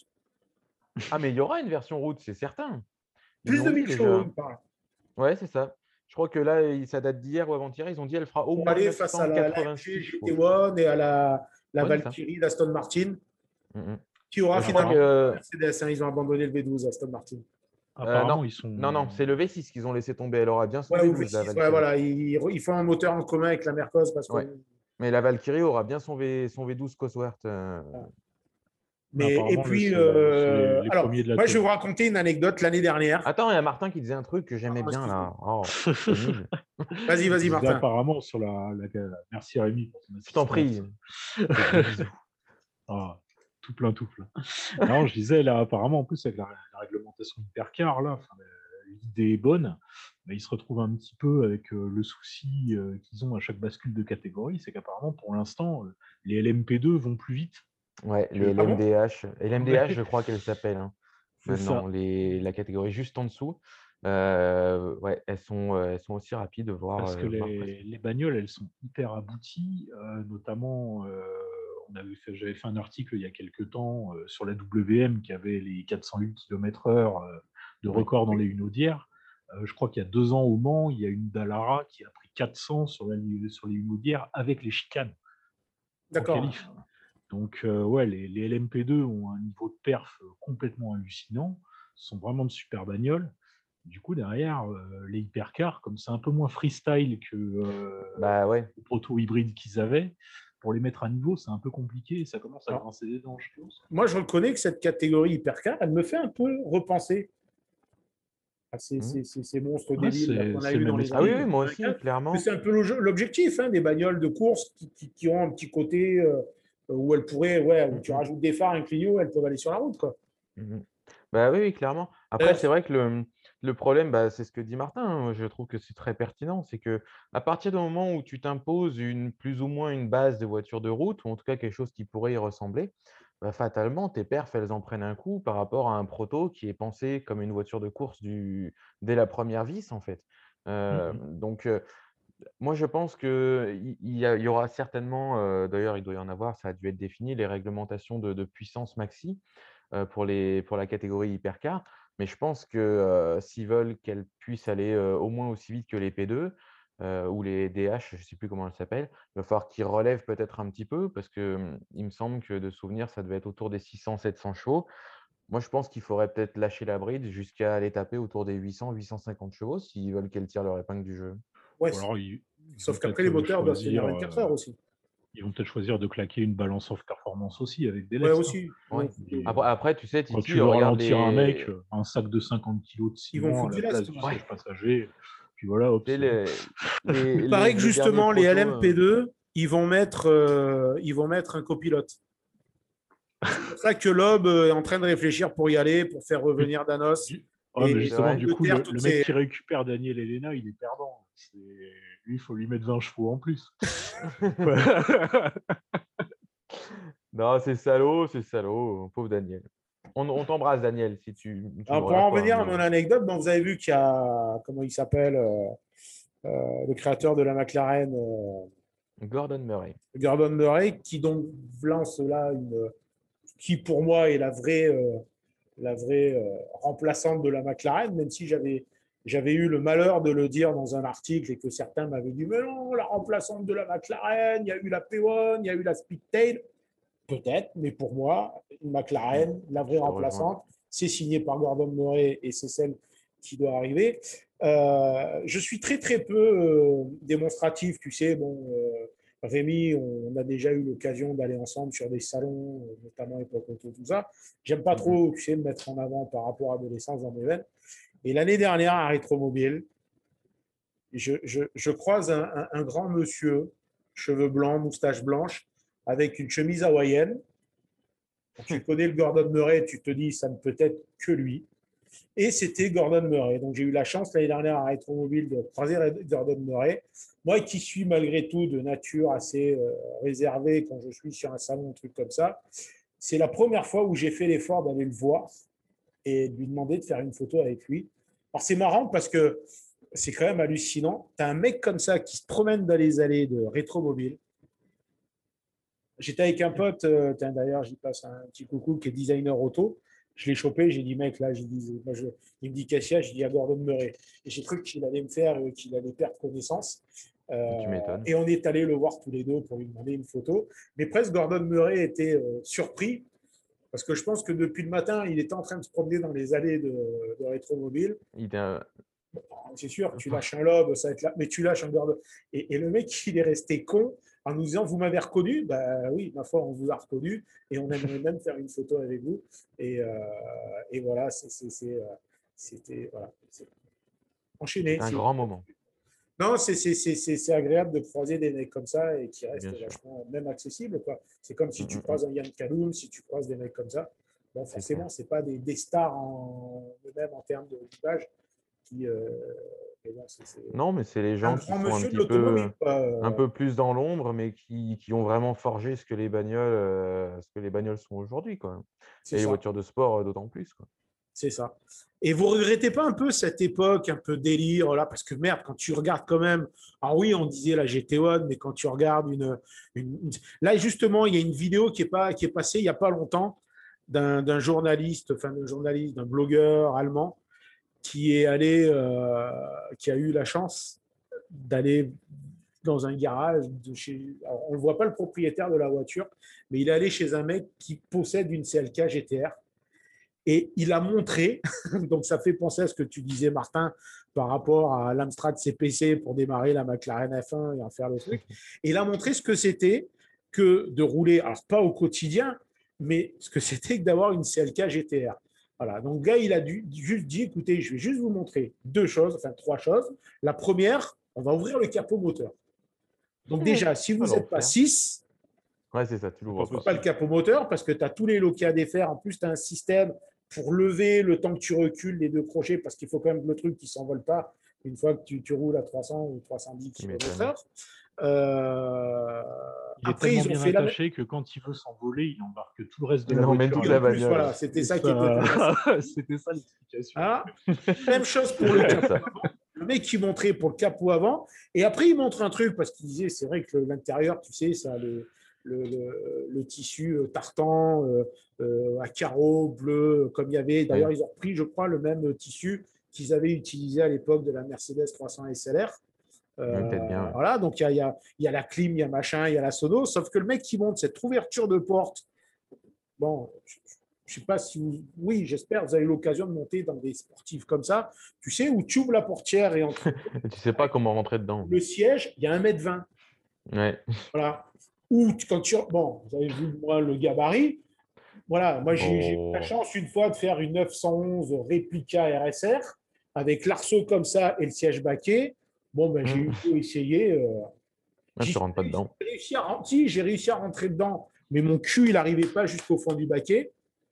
[SPEAKER 3] Ah, mais il y aura une version route, c'est certain. Ils
[SPEAKER 1] Plus
[SPEAKER 3] l'ont
[SPEAKER 1] de
[SPEAKER 3] dit
[SPEAKER 1] mille
[SPEAKER 3] déjà.
[SPEAKER 1] chevaux,
[SPEAKER 3] hein.
[SPEAKER 1] il parle,
[SPEAKER 3] Ouais, c'est ça. Je crois que là, il- ça date d'hier ou avant-hier. Ils ont dit elle fera au
[SPEAKER 1] pour
[SPEAKER 3] moins
[SPEAKER 1] aller face à la, la M G
[SPEAKER 3] neuf cent quatre-vingt-six chevaux.
[SPEAKER 1] G T un et à la, la
[SPEAKER 3] Ouais, c'est ça.
[SPEAKER 1] Valkyrie d'Aston Martin,
[SPEAKER 3] Mm, mm.
[SPEAKER 1] qui aura
[SPEAKER 2] Ouais,
[SPEAKER 3] Je crois
[SPEAKER 1] finalement
[SPEAKER 3] que.
[SPEAKER 1] la Mercedes. Hein, ils ont abandonné le V douze Aston Martin.
[SPEAKER 3] euh,
[SPEAKER 2] Apparemment,
[SPEAKER 3] non,
[SPEAKER 2] ils sont.
[SPEAKER 3] non, non, c'est le V six qu'ils ont laissé tomber. Elle aura bien son
[SPEAKER 1] Ouais, ou
[SPEAKER 3] V douze, la
[SPEAKER 1] V six, ouais,
[SPEAKER 3] Valkyrie.
[SPEAKER 1] voilà, ils, ils font un moteur en commun avec la Mercos parce que.
[SPEAKER 3] Ouais. Mais la Valkyrie aura bien son, v... son V douze Cosworth. euh,
[SPEAKER 1] Mais, et
[SPEAKER 2] Apparemment,
[SPEAKER 1] puis,
[SPEAKER 2] c'est-
[SPEAKER 1] euh,
[SPEAKER 2] c'est les- les
[SPEAKER 1] alors,
[SPEAKER 2] premiers de la
[SPEAKER 1] moi, je vais
[SPEAKER 2] tome.
[SPEAKER 1] vous raconter une anecdote l'année dernière.
[SPEAKER 3] Attends, il y a Martin qui disait un truc que j'aimais
[SPEAKER 1] Pardon,
[SPEAKER 3] bien là. Oh, pénible.
[SPEAKER 1] Vas-y, vas-y,
[SPEAKER 2] Je disais
[SPEAKER 1] Martin.
[SPEAKER 2] apparemment sur la, la- la- Merci Rémi pour ton
[SPEAKER 3] Je t'en prie.
[SPEAKER 2] assistance.
[SPEAKER 3] Des gros bisous.
[SPEAKER 2] Ah, tout plein, tout plein. Non, je disais, là, apparemment, en plus, avec la, la réglementation hypercar, là, enfin, euh, l'idée est bonne, mais ils se retrouvent un petit peu avec euh, le souci euh, qu'ils ont à chaque bascule de catégorie, c'est qu'apparemment, pour l'instant, euh, les L M P deux vont plus vite.
[SPEAKER 3] Ouais, les
[SPEAKER 1] Ah bon
[SPEAKER 3] L M D H. L M D H, je crois qu'elle s'appelle. Hein.
[SPEAKER 2] C'est
[SPEAKER 3] Maintenant,
[SPEAKER 2] ça.
[SPEAKER 3] les... la catégorie juste en dessous. Euh, ouais, elles sont, euh, elles sont aussi rapides, voire.
[SPEAKER 2] Parce que
[SPEAKER 3] euh, voire
[SPEAKER 2] les,
[SPEAKER 3] presque.
[SPEAKER 2] les bagnoles, elles sont hyper abouties, euh, notamment, euh, on avait fait, j'avais fait un article il y a quelques temps euh, sur la W M qui avait les quatre cent huit kilomètres heure euh, de
[SPEAKER 3] Oui.
[SPEAKER 2] record dans les Hunaudières. Euh, je crois qu'il y a deux ans au Mans, il y a une Dallara qui a pris quatre cents sur, la, sur les Hunaudières avec les chicanes en
[SPEAKER 1] D'accord.
[SPEAKER 2] qualif. Donc, euh, ouais, les, les L M P deux ont un niveau de perf complètement hallucinant. Ce sont vraiment de super bagnoles. Du coup, derrière, euh, les hypercars, comme c'est un peu moins freestyle que euh,
[SPEAKER 3] Bah ouais.
[SPEAKER 2] les proto-hybrides qu'ils avaient, pour les mettre à niveau, c'est un peu compliqué et ça commence à
[SPEAKER 1] Alors,
[SPEAKER 2] grincer des dents, je pense.
[SPEAKER 1] Moi, je reconnais que cette catégorie hypercar, elle me fait un peu repenser à ces,
[SPEAKER 3] Mhm.
[SPEAKER 1] ces, ces, ces monstres
[SPEAKER 2] Ouais,
[SPEAKER 1] débiles là,
[SPEAKER 2] c'est-
[SPEAKER 1] qu'on a
[SPEAKER 2] c'est
[SPEAKER 1] eu
[SPEAKER 2] le
[SPEAKER 1] dans
[SPEAKER 2] même
[SPEAKER 1] les
[SPEAKER 2] esprit.
[SPEAKER 3] Ah oui,
[SPEAKER 1] années
[SPEAKER 3] oui, moi aussi,
[SPEAKER 1] quatre-vingt-quinze.
[SPEAKER 3] clairement.
[SPEAKER 1] Mais c'est un peu l'obje- l'objectif, hein, des bagnoles de course qui, qui, qui ont un petit côté euh, où elles pourraient, ouais, où tu
[SPEAKER 3] Mhm.
[SPEAKER 1] rajoutes des phares, un clignot, elles peuvent aller sur la route, quoi.
[SPEAKER 3] Mhm. Bah oui, oui, clairement. Après,
[SPEAKER 1] D'ailleurs,
[SPEAKER 3] c'est vrai que le, le problème, bah, c'est ce que dit Martin. Hein, je trouve que c'est très pertinent. C'est que à partir du moment où tu t'imposes une, plus ou moins une base de voiture de route, ou en tout cas quelque chose qui pourrait y ressembler, bah, fatalement, tes perfs, elles en prennent un coup par rapport à un proto qui est pensé comme une voiture de course du, dès la première vis, en fait. Euh,
[SPEAKER 2] Mhm.
[SPEAKER 3] donc, euh, moi, je pense qu'il y, y a- il y aura certainement, euh, d'ailleurs, il doit y en avoir, ça a dû être défini, les réglementations de, de puissance maxi euh, pour, les, pour la catégorie hypercar. Mais je pense que euh, s'ils veulent qu'elle puisse aller euh, au moins aussi vite que les P deux euh, ou les D H, je ne sais plus comment elles s'appellent, il va falloir qu'ils relèvent peut-être un petit peu parce que hum, il me semble que de souvenir, ça devait être autour des six cents sept cents chevaux. Moi, je pense qu'il faudrait peut-être lâcher la bride jusqu'à aller taper autour des huit cents huit cent cinquante chevaux s'ils veulent qu'elle tire leur épingle du jeu.
[SPEAKER 1] ouais,
[SPEAKER 2] Ou alors, ils, ils
[SPEAKER 1] sauf
[SPEAKER 2] vont
[SPEAKER 1] qu'après, les
[SPEAKER 2] peut-être
[SPEAKER 1] moteurs doivent tenir
[SPEAKER 2] choisir,
[SPEAKER 1] vingt-quatre
[SPEAKER 2] euh,
[SPEAKER 1] heures aussi.
[SPEAKER 2] ils vont peut-être choisir de claquer une balance of performance aussi avec des
[SPEAKER 1] Ouais,
[SPEAKER 2] lestes. hein.
[SPEAKER 1] aussi.
[SPEAKER 3] Ouais.
[SPEAKER 1] Ils
[SPEAKER 3] Après, après, tu sais,
[SPEAKER 2] Quand
[SPEAKER 3] Titi,
[SPEAKER 2] tu veux
[SPEAKER 3] regarde
[SPEAKER 2] ralentir un mec,
[SPEAKER 3] les.
[SPEAKER 2] euh, un sac de cinquante kilos de
[SPEAKER 1] ils vont
[SPEAKER 2] ciment à
[SPEAKER 1] foutre
[SPEAKER 2] la
[SPEAKER 1] du
[SPEAKER 2] place
[SPEAKER 1] lest.
[SPEAKER 2] du
[SPEAKER 1] Ouais.
[SPEAKER 2] siège passager, puis voilà, hop,
[SPEAKER 3] Tu sais,
[SPEAKER 2] c'est bon.
[SPEAKER 3] les, les,
[SPEAKER 1] Il paraît
[SPEAKER 3] les-
[SPEAKER 1] que
[SPEAKER 3] le dernier
[SPEAKER 1] justement, les
[SPEAKER 3] proto,
[SPEAKER 1] L M P
[SPEAKER 3] euh,
[SPEAKER 1] deux, ils vont mettre, euh, ils vont mettre un copilote. C'est pour ça que Loeb est en train de réfléchir pour y aller, pour faire revenir Danos.
[SPEAKER 2] Du, Ouais,
[SPEAKER 1] Et
[SPEAKER 2] mais
[SPEAKER 1] et
[SPEAKER 2] justement,
[SPEAKER 3] vrai.
[SPEAKER 2] du coup,
[SPEAKER 1] Angleterre,
[SPEAKER 2] le,
[SPEAKER 1] toutes
[SPEAKER 2] le mec
[SPEAKER 1] ces-
[SPEAKER 2] qui récupère Daniel Elena, il est perdant. C'est- Lui, il faut lui mettre vingt chevaux en plus. Ouais.
[SPEAKER 3] Non, c'est salaud, c'est salaud, pauvre Daniel. On, on t'embrasse, Daniel, si tu, tu nous
[SPEAKER 1] Alors, pour
[SPEAKER 3] regardes
[SPEAKER 1] en
[SPEAKER 3] pas.
[SPEAKER 1] revenir à
[SPEAKER 3] Mais...
[SPEAKER 1] mon anecdote, bon, vous avez vu qu'il y a, comment il s'appelle, euh, euh, le créateur de la McLaren, euh,
[SPEAKER 3] Gordon Murray.
[SPEAKER 1] Gordon Murray, qui donc lance là une, qui pour moi est la vraie, euh, la vraie euh, remplaçante de la McLaren, même si j'avais, j'avais eu le malheur de le dire dans un article et que certains m'avaient dit, mais non, la remplaçante de la McLaren, il y a eu la P un, il y a eu la Speedtail. Peut-être, mais pour moi, une McLaren, la vraie
[SPEAKER 3] Je te rejoins.
[SPEAKER 1] remplaçante, c'est signé par Gordon Murray et c'est celle qui doit arriver. Euh, je suis très très peu euh, démonstratif, tu sais. Bon, euh, Rémi, on a déjà eu l'occasion d'aller ensemble sur des salons, euh, notamment Époque Auto, tout ça. J'aime pas
[SPEAKER 3] Mhm.
[SPEAKER 1] trop, tu sais, me mettre en avant par rapport à de l'essence dans mes veines. Et l'année dernière, à Rétromobile, je, je, je croise un, un, un grand monsieur, cheveux blancs, moustache blanche, avec une chemise hawaïenne. Quand tu connais le Gordon Murray, tu te dis ça ne peut être que lui. Et c'était Gordon Murray. Donc j'ai eu la chance l'année dernière à Rétromobile de croiser Gordon Murray. Moi qui suis malgré tout de nature assez euh, réservée quand je suis sur un salon, un truc comme ça, c'est la première fois où j'ai fait l'effort d'aller le voir et de lui demander de faire une photo avec lui. Alors c'est marrant parce que c'est quand même hallucinant. Tu as un mec comme ça qui se promène dans les allées de Rétromobile. J'étais avec un pote, euh, d'ailleurs, j'y passe un petit coucou, qui est designer auto. Je l'ai chopé, j'ai dit, mec, là, j'ai dit, moi, je, il me dit Cassia, j'ai dit à Gordon Murray. Et j'ai cru qu'il allait me faire, euh, qu'il allait perdre connaissance. Euh,
[SPEAKER 3] Tu m'étonnes.
[SPEAKER 1] et on est allé le voir tous les deux pour lui demander une photo. Mais presque, Gordon Murray était euh, surpris, parce que je pense que depuis le matin, il était en train de se promener dans les allées de, de Rétromobile.
[SPEAKER 3] Il était un-
[SPEAKER 1] C'est sûr, tu lâches un lobe, ça va être là, mais tu lâches un Gordon. Et, et le mec, il est resté con en nous disant, vous m'avez reconnu? Ben oui, ma foi, on vous a reconnu et on aimerait même faire une photo avec vous. Et, euh, et voilà, c'est- c'est- c'est, euh, c'était voilà, c'est enchaîné.
[SPEAKER 3] un
[SPEAKER 1] c'est-
[SPEAKER 3] grand moment,
[SPEAKER 1] Non, c'est c'est- c'est- c'est- c'est agréable de croiser des mecs comme ça et qui restent
[SPEAKER 3] bien sûr.
[SPEAKER 1] vachement même accessibles, quoi. C'est comme si
[SPEAKER 3] Mm,
[SPEAKER 1] tu
[SPEAKER 3] mm, mm.
[SPEAKER 1] croises un Yann Kaloum, si tu croises des mecs comme ça. Bon,
[SPEAKER 3] C'est
[SPEAKER 1] forcément,
[SPEAKER 3] clair.
[SPEAKER 1] c'est pas des, des stars en eux-mêmes en termes de d'image qui. euh, mais bon, c'est- c'est
[SPEAKER 3] Non, mais c'est les
[SPEAKER 1] un
[SPEAKER 3] gens qui
[SPEAKER 1] grand
[SPEAKER 3] sont un
[SPEAKER 1] monsieur de
[SPEAKER 3] petit peu,
[SPEAKER 1] l'automobile, quoi.
[SPEAKER 3] un peu plus dans l'ombre, mais qui, qui ont vraiment forgé ce que les bagnoles, euh, ce que les bagnoles sont aujourd'hui, quoi.
[SPEAKER 1] C'est
[SPEAKER 3] Et les
[SPEAKER 1] ça.
[SPEAKER 3] voitures de sport, euh, d'autant plus, quoi.
[SPEAKER 1] C'est ça. Et vous regrettez pas un peu cette époque, un peu délire, là, parce que merde, quand tu regardes quand même, ah oui, on disait la G T un, mais quand tu regardes une, une- une- là justement, il y a une vidéo qui est pas, qui est passée il y a pas longtemps d'un d'un journaliste, enfin d'un journaliste, d'un blogueur allemand qui est allé, euh, qui a eu la chance d'aller dans un garage de chez, alors, on ne voit pas le propriétaire de la voiture, mais il est allé chez un mec qui possède une C L K G T R. Et il a montré, donc ça fait penser à ce que tu disais, Martin, par rapport à l'Amstrad C P C pour démarrer la McLaren F un et en faire le truc. Et il a montré ce que c'était que de rouler, alors pas au quotidien, mais ce que c'était que d'avoir une C L K G T R. Voilà, donc le gars, il a dû, juste dit, écoutez, je vais juste vous montrer deux choses, enfin trois choses. La première, on va ouvrir le capot moteur. Donc déjà, si vous
[SPEAKER 3] Alors,
[SPEAKER 1] n'êtes pas
[SPEAKER 3] faire.
[SPEAKER 1] six,
[SPEAKER 3] Ouais, c'est ça, tu
[SPEAKER 2] C'est
[SPEAKER 3] l'ouvres
[SPEAKER 2] pas
[SPEAKER 3] pas.
[SPEAKER 1] pas le capot moteur parce que tu as tous les loquets à défaire. En plus, tu as un système pour lever le temps que tu recules les deux crochets parce qu'il faut quand même que le truc qui ne s'envole pas une fois que tu, tu roules à trois cents ou trois cent dix
[SPEAKER 3] Tu m'étonnes.
[SPEAKER 1] kilomètres heure. Euh,
[SPEAKER 2] Il est
[SPEAKER 1] après,
[SPEAKER 2] tellement
[SPEAKER 1] ils ont
[SPEAKER 2] bien
[SPEAKER 1] fait la même.
[SPEAKER 2] attaché que quand il veut s'envoler, il embarque tout le reste de
[SPEAKER 3] Il
[SPEAKER 2] la
[SPEAKER 3] emmène
[SPEAKER 2] voiture.
[SPEAKER 3] toute la
[SPEAKER 1] En plus,
[SPEAKER 3] bagnole.
[SPEAKER 1] voilà, c'était ça qui était
[SPEAKER 2] Ça-
[SPEAKER 1] intéressant.
[SPEAKER 2] C'était ça l'explication.
[SPEAKER 1] Ah, même chose pour le
[SPEAKER 3] Ouais,
[SPEAKER 1] capot
[SPEAKER 3] ça.
[SPEAKER 1] avant. Le mec qui montrait pour le capot avant. Et après, il montre un truc parce qu'il disait c'est vrai que l'intérieur, tu sais, ça, le, le, le, le tissu euh, tartan euh, euh, à carreaux bleus, comme il y avait. D'ailleurs,
[SPEAKER 3] Ouais.
[SPEAKER 1] ils ont repris, je crois, le même tissu qu'ils avaient utilisé à l'époque de la Mercedes trois cents S L R. Euh,
[SPEAKER 3] Ouais, peut-être bien, ouais.
[SPEAKER 1] Voilà, donc il y a, il y, a, il y a la clim, il y a machin, il y a la sono. Sauf que le mec qui monte cette ouverture de porte, bon, je ne sais pas si vous. Oui, j'espère, vous avez l'occasion de monter dans des sportifs comme ça, tu sais, où tu ouvres la portière et entre
[SPEAKER 3] Et tu sais pas comment rentrer dedans.
[SPEAKER 1] le siège, il y a un mètre vingt.
[SPEAKER 3] Ouais.
[SPEAKER 1] Voilà. Ou quand tu. Bon, vous avez vu, moi, le gabarit. Voilà, moi, j'ai j'ai eu
[SPEAKER 3] Oh.
[SPEAKER 1] la chance une fois de faire une neuf cent onze réplica R S R avec l'arceau comme ça et le siège baquet. Bon, ben, j'ai eu
[SPEAKER 3] Mm.
[SPEAKER 1] beau essayer. Euh,
[SPEAKER 3] Ah,
[SPEAKER 1] j'y
[SPEAKER 3] tu rentres pas dedans.
[SPEAKER 1] J'ai réussi à, si, j'ai réussi à rentrer dedans, mais mon cul, il n'arrivait pas jusqu'au fond du baquet.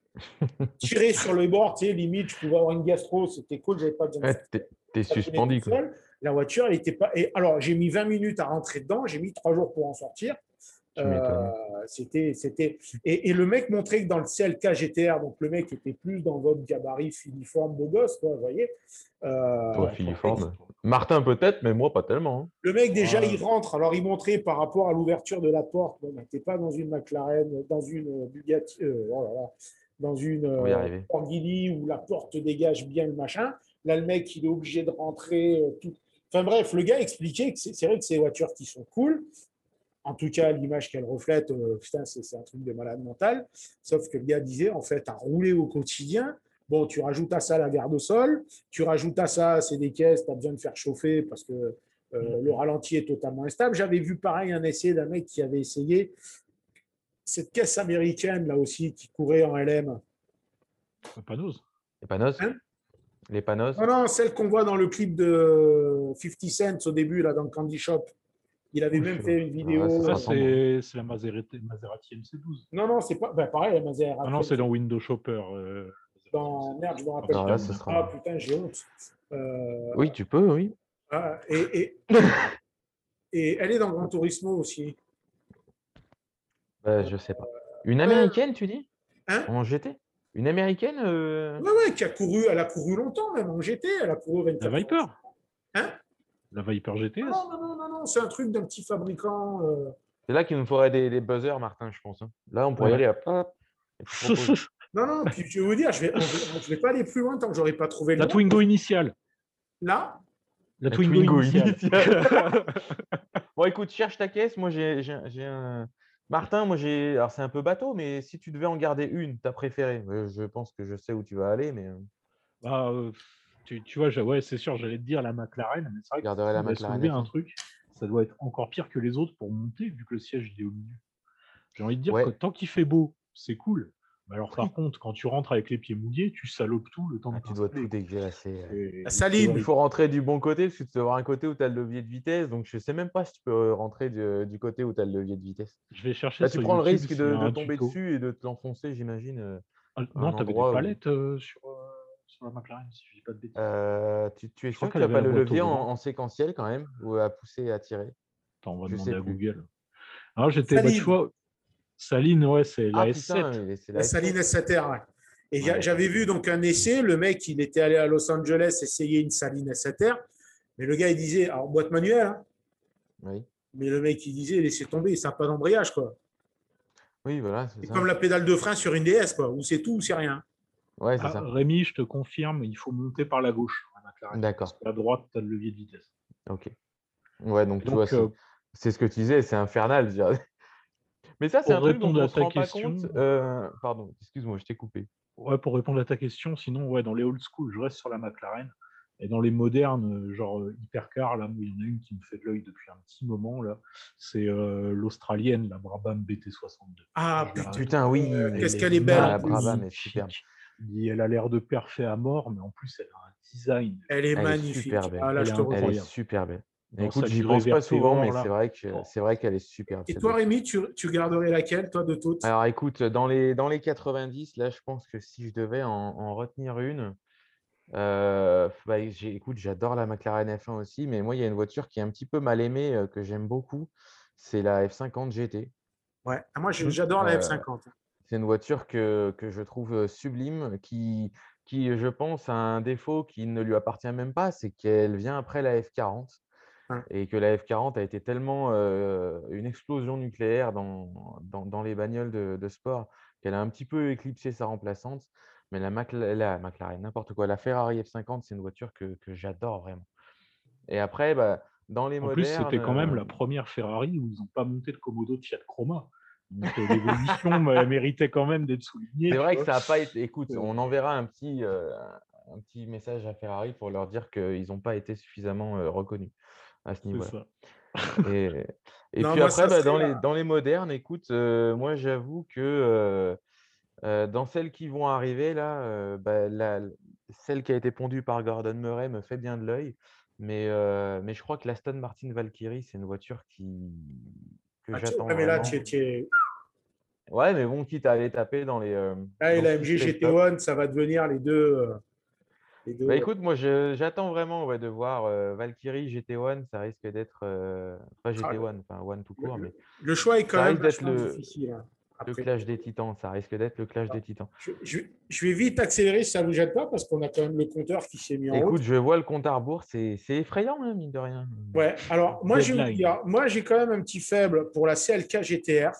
[SPEAKER 1] Tiré sur le bord, tu sais, limite, je pouvais avoir une gastro, c'était cool, j'avais pas besoin de
[SPEAKER 3] Ouais, t'es, t'es
[SPEAKER 1] ça tenait
[SPEAKER 3] suspendu,
[SPEAKER 1] tout
[SPEAKER 3] quoi.
[SPEAKER 1] seul. La voiture, elle était pas. Et alors, j'ai mis vingt minutes à rentrer dedans, j'ai mis trois jours pour en sortir.
[SPEAKER 3] Tu
[SPEAKER 1] Euh,
[SPEAKER 3] m'étonnes.
[SPEAKER 1] c'était, c'était... Et, et le mec montrait que dans le C L K G T R, donc le mec était plus dans votre gabarit filiforme beau gosse, quoi, vous voyez. Euh,
[SPEAKER 3] Toi, filiforme. Martin, peut-être, mais moi, pas tellement, hein.
[SPEAKER 1] le mec, déjà,
[SPEAKER 2] Ouais.
[SPEAKER 1] il rentre. Alors, il montrait par rapport à l'ouverture de la porte. Bon, ben, t'es pas dans une McLaren, dans une Bugatti, euh, oh là là, dans une
[SPEAKER 3] On va y
[SPEAKER 1] euh,
[SPEAKER 3] arriver.
[SPEAKER 1] Lamborghini où la porte dégage bien le machin. Là, le mec, il est obligé de rentrer. euh, tout. Enfin bref, le gars expliquait que c'est c'est vrai que c'est des voitures qui sont cool. En tout cas, l'image qu'elle reflète, euh, putain, c'est c'est un truc de malade mental. Sauf que le gars disait, en fait, à rouler au quotidien, bon, tu rajoutes à ça la garde au sol, tu rajoutes à ça, c'est des caisses, tu as besoin de faire chauffer parce que euh, le ralenti est totalement instable. J'avais vu pareil un essai d'un mec qui avait essayé cette caisse américaine, là aussi, qui courait en L M.
[SPEAKER 2] Panos.
[SPEAKER 3] Les panos?
[SPEAKER 1] Hein
[SPEAKER 3] Les panos?
[SPEAKER 1] Non, non, celle qu'on voit dans le clip de cinquante Cent au début, là, dans le Candy Shop. Il avait même
[SPEAKER 3] Ouf.
[SPEAKER 1] fait une
[SPEAKER 3] Alors là, ça
[SPEAKER 1] vidéo.
[SPEAKER 2] Ah,
[SPEAKER 3] sera sans moi.
[SPEAKER 2] c'est c'est la Maserati, Maserati M C douze.
[SPEAKER 1] Non, non, c'est pas. Ben, pareil, la
[SPEAKER 2] Ah non,
[SPEAKER 1] Maserati.
[SPEAKER 2] c'est dans Window Shopper. Euh,
[SPEAKER 1] Dans... Merde, je me rappelle
[SPEAKER 3] Alors
[SPEAKER 1] pas.
[SPEAKER 3] là,
[SPEAKER 2] Partiellement
[SPEAKER 3] ce
[SPEAKER 2] d'accord.
[SPEAKER 1] Ah
[SPEAKER 3] sera.
[SPEAKER 1] putain, j'ai honte. Euh,
[SPEAKER 3] Oui, tu peux, oui.
[SPEAKER 1] ah, et, et, et elle est dans Gran Turismo aussi.
[SPEAKER 3] Bah,
[SPEAKER 1] Euh,
[SPEAKER 3] je sais pas. Une
[SPEAKER 1] ouais,
[SPEAKER 3] américaine, tu dis?
[SPEAKER 1] hein
[SPEAKER 3] En G T? Une américaine euh,
[SPEAKER 1] ouais, ouais, qui a couru, elle a couru longtemps même en G T, elle a couru
[SPEAKER 2] La
[SPEAKER 1] vingt-quatre
[SPEAKER 2] Viper.
[SPEAKER 1] heures. Hein
[SPEAKER 2] La Viper
[SPEAKER 1] Ah
[SPEAKER 2] G T S.
[SPEAKER 1] non, non, non, non, non, c'est un truc d'un petit fabricant. euh.
[SPEAKER 3] C'est là qu'il nous faudrait des, des buzzers, Martin, je pense, hein. Là, on pourrait y
[SPEAKER 2] Ouais.
[SPEAKER 3] aller, hop, hop, et tu proposes.
[SPEAKER 1] Non, non, puis je vais vous dire, je vais, on vais, je vais pas aller plus loin tant que j'aurai pas trouvé le
[SPEAKER 2] La
[SPEAKER 1] nom.
[SPEAKER 2] Twingo initiale.
[SPEAKER 1] Là,
[SPEAKER 2] La
[SPEAKER 3] La
[SPEAKER 2] Twingo,
[SPEAKER 3] Twingo
[SPEAKER 2] initiale.
[SPEAKER 3] initiale. Bon, écoute, cherche ta caisse. Moi, j'ai j'ai- j'ai un. Martin, moi, j'ai. Alors, c'est un peu bateau, mais si tu devais en garder une, ta préférée, euh, je pense que je sais où tu vas aller, mais euh,
[SPEAKER 2] Bah, euh, tu, tu vois, j'ai- ouais, c'est sûr, j'allais te dire la McLaren, mais c'est vrai
[SPEAKER 3] je
[SPEAKER 2] que
[SPEAKER 3] garderais la
[SPEAKER 2] on va
[SPEAKER 3] McLaren
[SPEAKER 2] soulever un
[SPEAKER 3] F un.
[SPEAKER 2] truc. Ça doit être encore pire que les autres pour monter, vu que le siège il est au milieu. J'ai envie de dire que
[SPEAKER 3] Ouais.
[SPEAKER 2] tant qu'il fait beau, c'est cool. Mais alors,
[SPEAKER 3] Oui.
[SPEAKER 2] par contre, quand tu rentres avec les pieds mouillés, tu salopes tout le temps
[SPEAKER 3] Ah,
[SPEAKER 2] de
[SPEAKER 3] tu dois tout
[SPEAKER 2] t'installer, quoi.
[SPEAKER 3] dégueulasser. euh.
[SPEAKER 2] Et-
[SPEAKER 1] la
[SPEAKER 2] c'est
[SPEAKER 1] Saline.
[SPEAKER 3] Il
[SPEAKER 2] horrible.
[SPEAKER 3] faut rentrer du bon côté, parce que tu dois avoir un côté où tu as le levier de vitesse. Donc, je ne sais même pas si tu peux euh, rentrer du, du côté où tu as le levier de vitesse.
[SPEAKER 2] Je vais chercher
[SPEAKER 3] Là, tu
[SPEAKER 2] sur
[SPEAKER 3] prends le
[SPEAKER 2] YouTube
[SPEAKER 3] risque
[SPEAKER 2] s'il y
[SPEAKER 3] de,
[SPEAKER 2] a
[SPEAKER 3] de
[SPEAKER 2] un
[SPEAKER 3] tomber
[SPEAKER 2] tuto.
[SPEAKER 3] dessus et de te l'enfoncer, j'imagine, euh,
[SPEAKER 2] Ah,
[SPEAKER 3] à
[SPEAKER 2] non,
[SPEAKER 3] un
[SPEAKER 2] tu avais des
[SPEAKER 3] endroit où.
[SPEAKER 2] palettes euh, sur, euh, sur la McLaren, si je dis pas de bêtises.
[SPEAKER 3] Euh, tu, tu es
[SPEAKER 2] Je crois
[SPEAKER 3] sûr que
[SPEAKER 2] qu'elle
[SPEAKER 3] tu n'as
[SPEAKER 2] avait
[SPEAKER 3] pas
[SPEAKER 2] la
[SPEAKER 3] le
[SPEAKER 2] boîte au
[SPEAKER 3] levier en,
[SPEAKER 2] blanc.
[SPEAKER 3] en séquentiel quand même, ou à pousser et à tirer?
[SPEAKER 2] Attends, on va
[SPEAKER 3] Je
[SPEAKER 2] demander
[SPEAKER 3] sais
[SPEAKER 2] à
[SPEAKER 3] plus.
[SPEAKER 2] Google. Alors, j'étais, bah, tu
[SPEAKER 1] Saline.
[SPEAKER 2] vois, Saline, ouais, c'est
[SPEAKER 3] Ah
[SPEAKER 2] la S sept.
[SPEAKER 3] putain, mais c'est
[SPEAKER 1] La
[SPEAKER 3] la
[SPEAKER 1] Saline
[SPEAKER 3] S sept.
[SPEAKER 1] S sept R. Ouais. Et
[SPEAKER 3] Ouais,
[SPEAKER 1] j'avais vu
[SPEAKER 3] effectivement.
[SPEAKER 1] donc un essai, le mec, il était allé à Los Angeles essayer une Saline S sept R, mais le gars, il disait, alors boîte manuelle, hein,
[SPEAKER 3] Oui.
[SPEAKER 1] mais le mec, il disait, laissez tomber, ça n'a pas d'embrayage, quoi.
[SPEAKER 3] Oui, voilà, c'est
[SPEAKER 1] C'est
[SPEAKER 3] ça.
[SPEAKER 1] comme la pédale de frein sur une D S, quoi, où c'est tout ou c'est rien.
[SPEAKER 3] Ouais, c'est
[SPEAKER 2] Ah,
[SPEAKER 3] ça.
[SPEAKER 2] Rémi, je te confirme, il faut monter par la gauche, la McLaren. Parce
[SPEAKER 3] D'accord.
[SPEAKER 2] qu'à droite, tu as le levier de vitesse.
[SPEAKER 3] Ok. Ouais, donc
[SPEAKER 2] Et
[SPEAKER 3] tu vois,
[SPEAKER 2] donc, euh,
[SPEAKER 3] c'est c'est ce que tu disais, c'est infernal, je dirais. Mais ça, c'est un
[SPEAKER 2] pour
[SPEAKER 3] truc dont
[SPEAKER 2] répondre
[SPEAKER 3] on
[SPEAKER 2] à
[SPEAKER 3] ne se
[SPEAKER 2] ta
[SPEAKER 3] rend pas compte.
[SPEAKER 2] question,
[SPEAKER 3] euh, Pardon, excuse-moi, je t'ai coupé.
[SPEAKER 2] ouais, pour répondre à ta question, sinon, ouais, dans les old school, je reste sur la McLaren. Et dans les modernes, euh, genre euh, hypercar, là, où il y en a une qui me fait de l'œil depuis un petit moment, là, c'est euh, l'australienne, la Brabham B T soixante-deux.
[SPEAKER 1] Ah,
[SPEAKER 2] Je la-
[SPEAKER 1] putain,
[SPEAKER 3] Putain, oui,
[SPEAKER 1] euh,
[SPEAKER 2] Elle
[SPEAKER 1] qu'est-ce
[SPEAKER 2] est
[SPEAKER 1] qu'elle est belle
[SPEAKER 3] putain,
[SPEAKER 1] en
[SPEAKER 3] la
[SPEAKER 1] plus.
[SPEAKER 3] Brabham est superbe.
[SPEAKER 2] magnifique. Et elle a l'air de parfait à mort, mais en plus, elle a un design.
[SPEAKER 1] Elle est
[SPEAKER 3] Elle est super
[SPEAKER 1] magnifique. Ah,
[SPEAKER 3] belle.
[SPEAKER 1] là,
[SPEAKER 2] Elle
[SPEAKER 1] je
[SPEAKER 2] est
[SPEAKER 1] te
[SPEAKER 3] Elle est
[SPEAKER 1] rejoins.
[SPEAKER 2] incroyable.
[SPEAKER 3] super belle.
[SPEAKER 2] Dans
[SPEAKER 3] Écoute,
[SPEAKER 2] sa
[SPEAKER 3] j'y
[SPEAKER 2] livrée
[SPEAKER 3] pense pas
[SPEAKER 2] verte et
[SPEAKER 3] souvent,
[SPEAKER 2] or,
[SPEAKER 3] mais c'est
[SPEAKER 2] là.
[SPEAKER 3] vrai que
[SPEAKER 2] Oh.
[SPEAKER 3] c'est vrai qu'elle est superbe,
[SPEAKER 1] Et
[SPEAKER 3] cette
[SPEAKER 1] toi,
[SPEAKER 3] voiture.
[SPEAKER 1] Rémi, tu, tu garderais laquelle, toi, de toutes?
[SPEAKER 3] Alors écoute, dans les, dans les quatre-vingt-dix, là, je pense que si je devais en, en retenir une, euh, bah, j'ai- écoute, j'adore la McLaren F un aussi, mais moi, il y a une voiture qui est un petit peu mal aimée, euh, que j'aime beaucoup, c'est la F cinquante G T.
[SPEAKER 1] Ouais. Ah, moi, je-
[SPEAKER 2] Hmm.
[SPEAKER 1] j'adore la F
[SPEAKER 3] Euh,
[SPEAKER 1] cinquante.
[SPEAKER 3] c'est une voiture que, que je trouve euh, sublime, qui, qui, je pense, a un défaut qui ne lui appartient même pas, c'est qu'elle vient après la F quarante.
[SPEAKER 1] Ouais.
[SPEAKER 3] Et que la F quarante a été tellement euh, une explosion nucléaire dans, dans, dans les bagnoles de, de sport qu'elle a un petit peu éclipsé sa remplaçante. Mais la, Macla- la McLaren, n'importe quoi, la Ferrari F cinquante, c'est une voiture que, que j'adore vraiment. Et après, bah, dans les
[SPEAKER 2] En plus,
[SPEAKER 3] modernes,
[SPEAKER 2] c'était quand même
[SPEAKER 3] euh,
[SPEAKER 2] la première Ferrari où ils n'ont pas monté de Komodo de Fiat Chroma. Donc euh, l'évolution bah, méritait quand même d'être soulignée,
[SPEAKER 3] c'est
[SPEAKER 2] tu
[SPEAKER 3] vrai que
[SPEAKER 2] vois.
[SPEAKER 3] ça n'a pas été. Écoute,
[SPEAKER 2] Euh,
[SPEAKER 3] on enverra un petit, euh, un petit message à Ferrari pour leur dire qu'ils n'ont pas été suffisamment euh, reconnus à ce
[SPEAKER 2] c'est
[SPEAKER 3] niveau-là.
[SPEAKER 2] ça.
[SPEAKER 3] Et, et
[SPEAKER 1] Non,
[SPEAKER 3] puis
[SPEAKER 1] moi,
[SPEAKER 3] après,
[SPEAKER 1] ça
[SPEAKER 3] bah,
[SPEAKER 1] serait
[SPEAKER 3] dans les,
[SPEAKER 1] la-
[SPEAKER 3] dans les modernes, écoute, euh, moi j'avoue que euh, euh, dans celles qui vont arriver, là, euh, bah, la- celle qui a été pondue par Gordon Murray me fait bien de l'œil. Mais, euh, mais je crois que l'Aston Martin Valkyrie, c'est une voiture qui, que
[SPEAKER 1] Ah, tu-
[SPEAKER 3] j'attends
[SPEAKER 1] ouais, mais là, tu
[SPEAKER 3] vraiment.
[SPEAKER 1] es, tu es-
[SPEAKER 3] Ouais, mais bon, quitte à aller taper dans les. Euh,
[SPEAKER 1] Là, et
[SPEAKER 3] dans
[SPEAKER 1] la
[SPEAKER 3] le
[SPEAKER 1] M G
[SPEAKER 3] système
[SPEAKER 1] G T
[SPEAKER 3] top.
[SPEAKER 1] un, ça va devenir les deux. euh, les deux
[SPEAKER 3] Bah
[SPEAKER 1] ouais.
[SPEAKER 3] écoute, moi je- j'attends vraiment ouais, de voir euh, Valkyrie G T un, ça risque d'être. Euh, pas
[SPEAKER 1] Ah,
[SPEAKER 3] G T un, enfin One tout
[SPEAKER 1] le,
[SPEAKER 3] court, mais
[SPEAKER 1] le- le choix est quand
[SPEAKER 3] ça
[SPEAKER 1] même
[SPEAKER 3] risque d'être
[SPEAKER 1] vachement
[SPEAKER 3] le,
[SPEAKER 1] difficile, hein.
[SPEAKER 3] le
[SPEAKER 1] Après,
[SPEAKER 3] clash des titans. Ça risque d'être le clash des titans.
[SPEAKER 1] je, je- je vais vite accélérer si ça ne vous jette pas, parce qu'on a quand même le compteur qui s'est mis en route.
[SPEAKER 3] Écoute, je vois le compte à rebours, c'est c'est effrayant, hein, mine de rien.
[SPEAKER 1] Ouais, alors moi, je vais vous
[SPEAKER 2] Deadline.
[SPEAKER 1] dire, moi, j'ai quand même un petit faible pour la C L K G T R.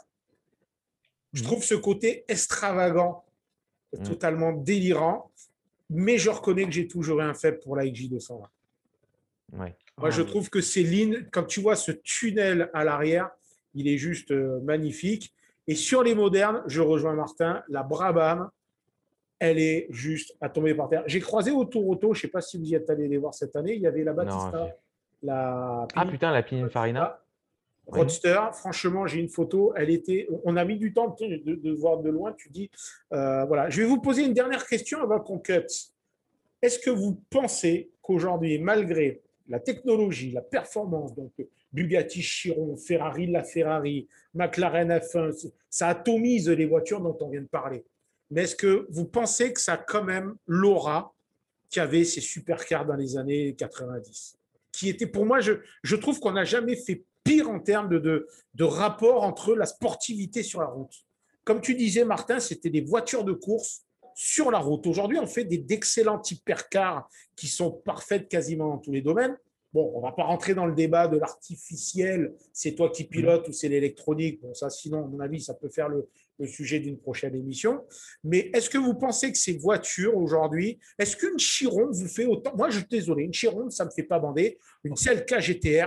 [SPEAKER 1] Je
[SPEAKER 3] Mhm.
[SPEAKER 1] trouve ce côté extravagant,
[SPEAKER 3] Mm.
[SPEAKER 1] totalement délirant, mais je reconnais que j'ai toujours eu un faible pour la X J deux cent vingt.
[SPEAKER 3] Ouais.
[SPEAKER 1] Moi, je
[SPEAKER 2] Ah,
[SPEAKER 1] trouve que ces lignes, quand tu vois ce tunnel à l'arrière, il est juste euh, magnifique. Et sur les modernes, je rejoins Martin, la Brabham, elle est juste à tomber par terre. J'ai croisé Auto Auto, je ne sais pas si vous y êtes allé les voir cette année, il y avait la
[SPEAKER 3] Non,
[SPEAKER 1] Battista,
[SPEAKER 3] j'ai-
[SPEAKER 1] la
[SPEAKER 3] Ah
[SPEAKER 1] Pininfarina
[SPEAKER 3] putain, la Pininfarina.
[SPEAKER 1] Battista,
[SPEAKER 3] Oui.
[SPEAKER 1] Roadster. Franchement, j'ai une photo, elle était. On a mis du temps de, de voir de loin. Tu dis, euh, voilà. Je vais vous poser une dernière question avant qu'on cut. Est-ce que vous pensez qu'aujourd'hui, malgré la technologie, la performance, donc Bugatti Chiron, Ferrari la Ferrari, McLaren F un, ça atomise les voitures dont on vient de parler. Mais est-ce que vous pensez que ça a quand même l'aura qu'avaient ces supercars dans les années quatre-vingt-dix, qui était pour moi, je, je trouve qu'on n'a jamais fait pire en termes de, de, de rapport entre la sportivité sur la route. Comme tu disais, Martin, c'était des voitures de course sur la route. Aujourd'hui, on fait des, d'excellents hypercars qui sont parfaites quasiment dans tous les domaines. Bon, on ne va pas rentrer dans le débat de l'artificiel, c'est toi qui
[SPEAKER 2] mhm.
[SPEAKER 1] pilotes ou c'est l'électronique. Bon, ça, sinon, à mon avis, ça peut faire le, le sujet d'une prochaine émission. Mais est-ce que vous pensez que ces voitures aujourd'hui, est-ce qu'une Chiron vous fait autant? Moi, je suis désolé, une Chiron, ça ne me fait pas bander. Une C L K G T R,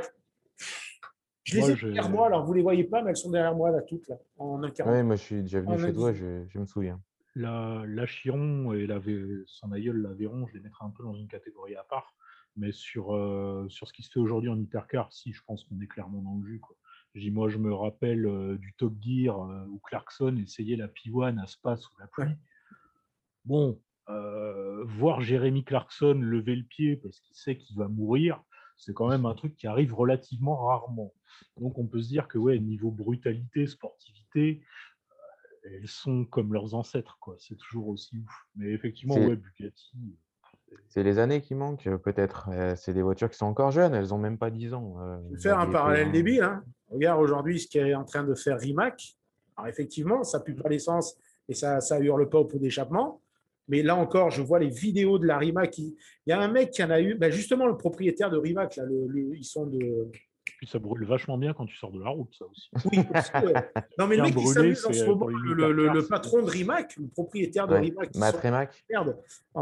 [SPEAKER 1] je les
[SPEAKER 2] Moi,
[SPEAKER 1] ai derrière moi,
[SPEAKER 2] j'ai
[SPEAKER 1] alors vous ne les voyez pas, mais elles sont derrière moi, là, toutes, là, en
[SPEAKER 3] Oui,
[SPEAKER 1] un virgule quarante,
[SPEAKER 3] moi je suis déjà venu
[SPEAKER 1] en
[SPEAKER 3] chez toi,
[SPEAKER 1] un virgule dix-huit.
[SPEAKER 3] je, je me souviens.
[SPEAKER 2] la, la Chiron et la, Vé- son aïeul, l'Aveyron, je les mettrais un peu dans une catégorie à part. Mais sur, euh, sur ce qui se fait aujourd'hui en hypercar, si, je pense qu'on est clairement dans le jus, quoi. Je dis, moi, je me rappelle euh, du Top Gear euh, où Clarkson essayait la P un à Spa sous la
[SPEAKER 1] Ouais.
[SPEAKER 2] pluie. Bon, euh, voir Jérémy Clarkson lever le pied parce qu'il sait qu'il va mourir, c'est quand même un truc qui arrive relativement rarement. Donc on peut se dire que ouais, niveau brutalité, sportivité, elles sont comme leurs ancêtres, quoi. C'est toujours aussi ouf. Mais effectivement, ouais,
[SPEAKER 3] C'est
[SPEAKER 2] Bugatti.
[SPEAKER 3] c'est les années qui manquent, euh, peut-être. Euh, c'est des voitures qui sont encore jeunes, elles n'ont même pas dix ans. Euh,
[SPEAKER 1] Je vais
[SPEAKER 3] la
[SPEAKER 1] faire un
[SPEAKER 3] G T
[SPEAKER 1] parallèle
[SPEAKER 3] un.
[SPEAKER 1] débile, hein. Regarde aujourd'hui ce qu'est en train de faire Rimac. Alors effectivement, ça pue pas l'essence et ça ça hurle pas au pot d'échappement. Mais là encore, je vois les vidéos de la Rimac. Il y a un mec qui en a eu, ben justement le propriétaire de Rimac, là, le, le- ils sont de.
[SPEAKER 2] Puis ça brûle vachement bien quand tu sors de la route, ça aussi.
[SPEAKER 1] Oui, aussi, ouais. Non, mais le
[SPEAKER 2] Bien
[SPEAKER 1] mec qui
[SPEAKER 2] brûlé,
[SPEAKER 1] s'amuse en ce
[SPEAKER 2] c'est
[SPEAKER 1] moment,
[SPEAKER 2] pour les
[SPEAKER 1] le, le-
[SPEAKER 2] hypercars,
[SPEAKER 1] le
[SPEAKER 2] c'est
[SPEAKER 1] patron de Rimac, le propriétaire de
[SPEAKER 3] Ouais.
[SPEAKER 1] Rimac, qui sont
[SPEAKER 3] Matremac.
[SPEAKER 1] merde,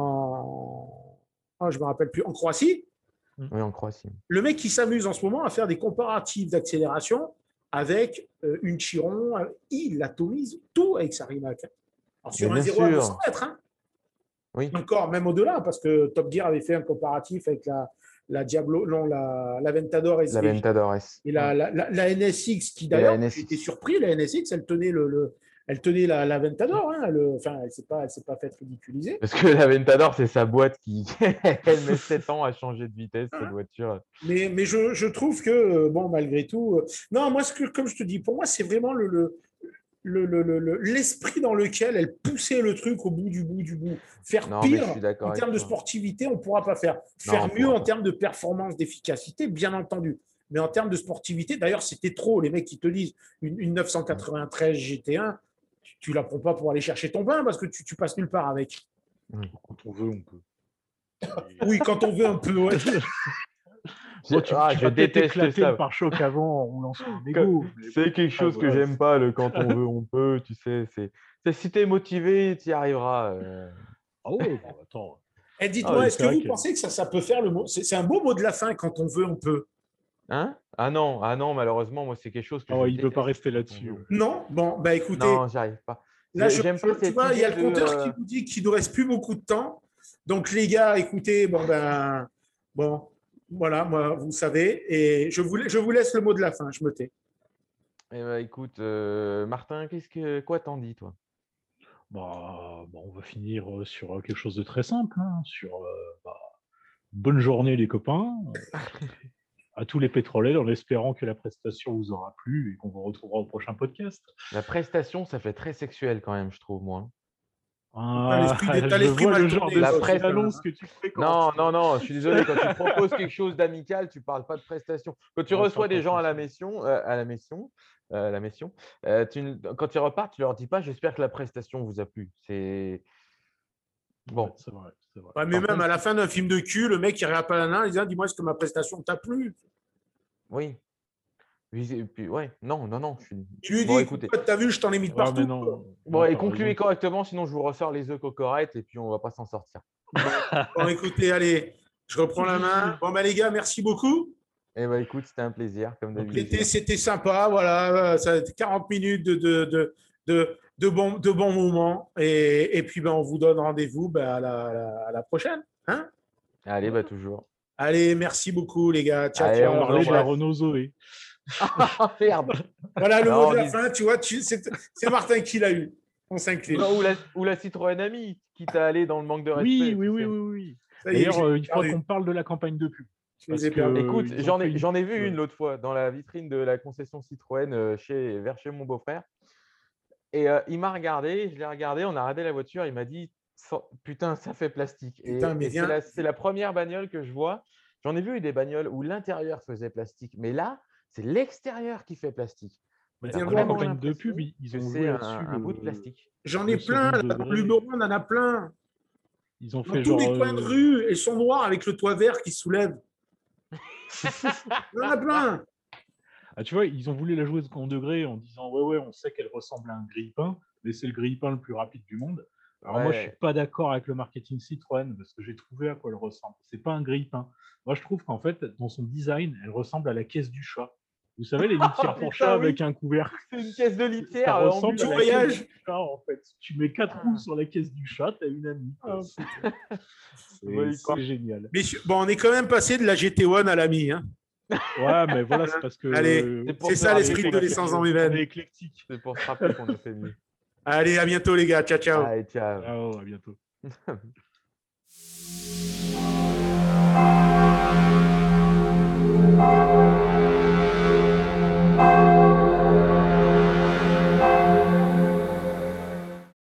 [SPEAKER 1] en, ah, je me rappelle plus, en Croatie.
[SPEAKER 3] Oui, en Croatie.
[SPEAKER 1] Le mec qui s'amuse en ce moment à faire des comparatifs d'accélération avec euh, une Chiron, euh, il atomise tout avec sa Rimac. Alors
[SPEAKER 3] Mais
[SPEAKER 1] sur un
[SPEAKER 3] bien
[SPEAKER 1] zéro à deux cents
[SPEAKER 3] sûr,
[SPEAKER 1] mètres, hein.
[SPEAKER 3] oui.
[SPEAKER 1] Encore même au-delà, parce que Top Gear avait fait un comparatif avec la, la Diablo, non, la, la Ventador
[SPEAKER 3] La
[SPEAKER 1] S V J
[SPEAKER 3] Ventador S.
[SPEAKER 1] et la, la, la, la N S X, qui
[SPEAKER 3] Et la
[SPEAKER 1] d'ailleurs, j'étais
[SPEAKER 3] N S X.
[SPEAKER 1] surpris, la N S X, elle tenait, le, le elle tenait la, la Ventador, hein, le, enfin, elle ne s'est pas, pas faite ridiculiser.
[SPEAKER 3] Parce que la Ventador, c'est sa boîte qui elle met sept ans à changer de vitesse, cette
[SPEAKER 1] Hein.
[SPEAKER 3] voiture.
[SPEAKER 1] Mais, mais je, je, trouve que, bon, malgré tout, euh, non, moi, ce que, comme je te dis, pour moi, c'est vraiment le, le, le, le, le, l'esprit dans lequel elle poussait le truc au bout du bout du bout. Faire
[SPEAKER 3] Non, mais je
[SPEAKER 1] pire
[SPEAKER 3] suis d'accord
[SPEAKER 1] en
[SPEAKER 3] avec
[SPEAKER 1] termes de
[SPEAKER 3] toi.
[SPEAKER 1] sportivité, on ne pourra pas faire.
[SPEAKER 3] Non,
[SPEAKER 1] Faire
[SPEAKER 3] on
[SPEAKER 1] mieux
[SPEAKER 3] pourra
[SPEAKER 1] en
[SPEAKER 3] pas.
[SPEAKER 1] termes de performance, d'efficacité, bien entendu. Mais en termes de sportivité, d'ailleurs, c'était trop. Les mecs qui te disent une, une neuf cent quatre-vingt-treize G T un, tu ne la prends pas pour aller chercher ton pain parce que tu, tu passes nulle part avec.
[SPEAKER 3] Oui.
[SPEAKER 2] Quand on veut, on peut.
[SPEAKER 1] Oui, quand on veut un peu. Ouais.
[SPEAKER 2] Bon, tu,
[SPEAKER 3] Ah,
[SPEAKER 2] tu
[SPEAKER 3] je
[SPEAKER 2] vas peut-être
[SPEAKER 3] déteste
[SPEAKER 2] éclater le
[SPEAKER 3] ça.
[SPEAKER 2] pare-choc avant en roulant sur un
[SPEAKER 3] Que-
[SPEAKER 2] mégot. Mais bon,
[SPEAKER 3] C'est quelque
[SPEAKER 2] après,
[SPEAKER 3] chose que
[SPEAKER 2] voilà.
[SPEAKER 3] j'aime pas, le quand on veut, on peut, tu sais. C'est, c'est si t'es motivé, tu y arriveras. euh.
[SPEAKER 2] Ah ouais, bon, attends.
[SPEAKER 1] Et
[SPEAKER 2] Ah,
[SPEAKER 1] dites-moi,
[SPEAKER 2] et
[SPEAKER 1] est-ce
[SPEAKER 2] c'est
[SPEAKER 1] que
[SPEAKER 2] vrai
[SPEAKER 1] vous
[SPEAKER 2] que
[SPEAKER 1] pensez que ça, ça peut faire le mot? C'est, c'est un beau mot de la fin, quand on veut, on peut.
[SPEAKER 3] Hein? Ah non, ah non, malheureusement, moi, c'est quelque chose que
[SPEAKER 2] ah
[SPEAKER 3] je
[SPEAKER 2] ouais, il ne peut pas
[SPEAKER 3] déteste.
[SPEAKER 2] rester
[SPEAKER 3] Quand on
[SPEAKER 2] là-dessus.
[SPEAKER 3] veut,
[SPEAKER 2] Ouais.
[SPEAKER 3] on peut.
[SPEAKER 1] Non? Bon, bah écoutez,
[SPEAKER 3] Non, j'y arrive pas.
[SPEAKER 1] là,
[SPEAKER 3] C'est-
[SPEAKER 1] je,
[SPEAKER 3] J'aime
[SPEAKER 1] je-
[SPEAKER 3] pas
[SPEAKER 1] tu
[SPEAKER 3] cette
[SPEAKER 1] vois, il y a
[SPEAKER 3] idée
[SPEAKER 1] le
[SPEAKER 3] de.
[SPEAKER 1] compteur qui
[SPEAKER 3] euh,
[SPEAKER 1] nous dit qu'il ne nous reste plus beaucoup de temps. Donc, les gars, écoutez, bon, ben, bon, voilà, moi, vous savez. Et je vous, je vous laisse le mot de la fin, je me tais.
[SPEAKER 3] Eh ben, écoute, euh, Martin, qu'est-ce que quoi t'en dis, toi?
[SPEAKER 2] Bah, bah, on va finir euh, sur euh, quelque chose de très simple, hein, sur euh, bah, bonne journée les copains. à tous les pétroliers en espérant que la prestation vous aura plu et qu'on vous retrouvera au prochain podcast.
[SPEAKER 3] La prestation, ça fait très sexuel quand même, je trouve, moi.
[SPEAKER 1] T'as l'esprit des-
[SPEAKER 2] Ah,
[SPEAKER 1] t'as
[SPEAKER 2] je
[SPEAKER 1] l'esprit
[SPEAKER 2] vois
[SPEAKER 1] mal
[SPEAKER 2] le genre
[SPEAKER 1] tourné,
[SPEAKER 2] de
[SPEAKER 3] la
[SPEAKER 1] toi,
[SPEAKER 3] presse,
[SPEAKER 2] annonce que tu fréquentes.
[SPEAKER 3] Non, non, non, je suis désolé, quand tu proposes quelque chose d'amical, tu ne parles pas de prestation. Quand tu
[SPEAKER 2] Ouais,
[SPEAKER 3] reçois
[SPEAKER 2] c'est
[SPEAKER 3] des gens à la
[SPEAKER 2] encore
[SPEAKER 3] mission, euh, à la mission, euh, à la mission euh, tu ne- quand ils repartent, tu leur dis pas j'espère que la prestation vous a plu. C'est bon.
[SPEAKER 2] Ouais, c'est vrai, c'est vrai.
[SPEAKER 1] Ouais, mais
[SPEAKER 3] Par
[SPEAKER 1] même
[SPEAKER 3] contre,
[SPEAKER 1] à la fin d'un film de cul, le mec, il regarde pas la nain, il dit ah, dis-moi, est-ce que ma prestation t'a plu?
[SPEAKER 3] oui. Puis, et puis, ouais, non, non, non. Je suis...
[SPEAKER 1] Il lui
[SPEAKER 3] Bon,
[SPEAKER 1] dit
[SPEAKER 3] écoutez.
[SPEAKER 1] écoute, t'as vu, je t'en ai mis de
[SPEAKER 2] Ouais,
[SPEAKER 1] partout.
[SPEAKER 2] mais non,
[SPEAKER 3] Bon,
[SPEAKER 2] non,
[SPEAKER 3] et
[SPEAKER 2] t'as
[SPEAKER 3] concluez
[SPEAKER 2] raison.
[SPEAKER 3] correctement, sinon je vous ressors les œufs cocorettes et puis on va pas s'en sortir.
[SPEAKER 1] Bon, écoutez, allez, je reprends la main. Bon, bah, les gars, merci beaucoup.
[SPEAKER 3] Eh ben, écoute, c'était un plaisir, comme
[SPEAKER 2] Donc,
[SPEAKER 3] d'habitude.
[SPEAKER 1] C'était, c'était sympa, voilà. Ça a été quarante minutes de, de, de, de, de bons, de bons moments. Et, et puis, ben, on vous donne rendez-vous ben, à, la, à la- à la prochaine. Hein
[SPEAKER 3] Allez, bah toujours.
[SPEAKER 1] Allez, merci beaucoup, les gars. Ciao,
[SPEAKER 3] Allez,
[SPEAKER 1] ciao.
[SPEAKER 3] on vous
[SPEAKER 2] Parler de la
[SPEAKER 3] embrasse.
[SPEAKER 2] Renault Zoé.
[SPEAKER 3] Ah, merde.
[SPEAKER 1] Voilà le
[SPEAKER 3] Non,
[SPEAKER 1] mot de la
[SPEAKER 3] dis-
[SPEAKER 1] fin, tu vois, tu- c'est c'est Martin qui l'a eu. On s'incline.
[SPEAKER 3] Non, ou, la, ou la Citroën Ami, quitte à aller dans le manque de respect.
[SPEAKER 2] Oui,
[SPEAKER 3] tu
[SPEAKER 2] oui, oui,
[SPEAKER 3] sais.
[SPEAKER 2] oui, oui.
[SPEAKER 1] Ça y est,
[SPEAKER 2] D'ailleurs,
[SPEAKER 1] je
[SPEAKER 2] euh,
[SPEAKER 1] les ai
[SPEAKER 2] il faudra
[SPEAKER 1] perdus.
[SPEAKER 2] qu'on parle de la campagne de pub.
[SPEAKER 1] Je les
[SPEAKER 2] Parce
[SPEAKER 1] ai perdus.
[SPEAKER 2] que
[SPEAKER 3] Écoute,
[SPEAKER 2] ils ont
[SPEAKER 3] j'en
[SPEAKER 2] fait
[SPEAKER 3] ai,
[SPEAKER 2] une
[SPEAKER 3] j'en ai vu
[SPEAKER 2] pub.
[SPEAKER 3] une l'autre fois dans la vitrine de la concession Citroën euh, chez, vers chez mon beau-frère. Et euh, il m'a regardé, je l'ai regardé, on a arrêté la voiture, il m'a dit Ça- putain, ça fait plastique. Et,
[SPEAKER 1] Putain, mais
[SPEAKER 3] et c'est
[SPEAKER 1] viens.
[SPEAKER 3] la, c'est la première bagnole que je vois. J'en ai vu des bagnoles où l'intérieur faisait plastique, mais là, c'est l'extérieur qui fait plastique.
[SPEAKER 2] Bah,
[SPEAKER 3] T'as
[SPEAKER 1] Viens
[SPEAKER 2] pour la
[SPEAKER 1] voir.
[SPEAKER 3] vraiment
[SPEAKER 2] campagne de
[SPEAKER 3] l'impression
[SPEAKER 2] pub, ils, ils
[SPEAKER 3] que
[SPEAKER 2] ont
[SPEAKER 3] c'est
[SPEAKER 2] joué
[SPEAKER 3] un,
[SPEAKER 2] là-dessus
[SPEAKER 3] un bout de
[SPEAKER 2] le,
[SPEAKER 3] plastique.
[SPEAKER 1] J'en ai
[SPEAKER 2] le
[SPEAKER 1] plein.
[SPEAKER 2] second
[SPEAKER 1] Là, dans le
[SPEAKER 2] degré.
[SPEAKER 1] bureau, on en a plein.
[SPEAKER 2] Ils ont
[SPEAKER 1] Dans
[SPEAKER 2] fait
[SPEAKER 1] tous
[SPEAKER 2] genre.
[SPEAKER 1] les coins de
[SPEAKER 2] euh,
[SPEAKER 1] rue, elles sont noires avec le toit vert qui se soulève. On en a plein.
[SPEAKER 2] Ah, tu vois, ils ont voulu la jouer second degré en disant ouais, ouais, on sait qu'elle ressemble à un grille-pain, mais c'est le grille-pain le plus rapide du monde. Alors moi, je
[SPEAKER 3] Ouais.
[SPEAKER 2] suis pas d'accord avec le marketing Citroën parce que j'ai trouvé à quoi elle ressemble. C'est pas un grille-pain. Moi, je trouve qu'en fait, dans son design, elle ressemble à la caisse du chat. Vous savez, les litières pour
[SPEAKER 3] Putain,
[SPEAKER 2] chat
[SPEAKER 3] oui.
[SPEAKER 2] avec un couvercle.
[SPEAKER 3] C'est une caisse de
[SPEAKER 2] Ça
[SPEAKER 3] litière euh,
[SPEAKER 2] ressemble à
[SPEAKER 3] ambulante.
[SPEAKER 2] la
[SPEAKER 1] voyage.
[SPEAKER 2] caisse du chat, en fait. Tu mets quatre
[SPEAKER 3] Ah.
[SPEAKER 2] roues sur la caisse du chat, t'as une amie. quoi.
[SPEAKER 1] Oh,
[SPEAKER 2] C'est-
[SPEAKER 3] Va y
[SPEAKER 2] C'est
[SPEAKER 3] croire.
[SPEAKER 2] c'est génial.
[SPEAKER 1] Mais bon, on est quand même passé de la G T un à l'Ami. Hein.
[SPEAKER 2] Ouais, mais voilà, c'est parce que.
[SPEAKER 1] Allez,
[SPEAKER 3] C'est pour
[SPEAKER 1] c'est
[SPEAKER 3] se
[SPEAKER 1] ça
[SPEAKER 3] rappeler
[SPEAKER 1] l'esprit
[SPEAKER 3] qu'on
[SPEAKER 1] de
[SPEAKER 3] a fait
[SPEAKER 1] l'essence
[SPEAKER 3] mieux.
[SPEAKER 1] dans mes
[SPEAKER 2] On
[SPEAKER 1] veines.
[SPEAKER 2] est éclectique.
[SPEAKER 3] C'est pour se rappeler qu'on a fait mieux.
[SPEAKER 1] Allez, à bientôt, les gars. Ciao, ciao.
[SPEAKER 3] Allez, ciao.
[SPEAKER 2] Ciao, à bientôt.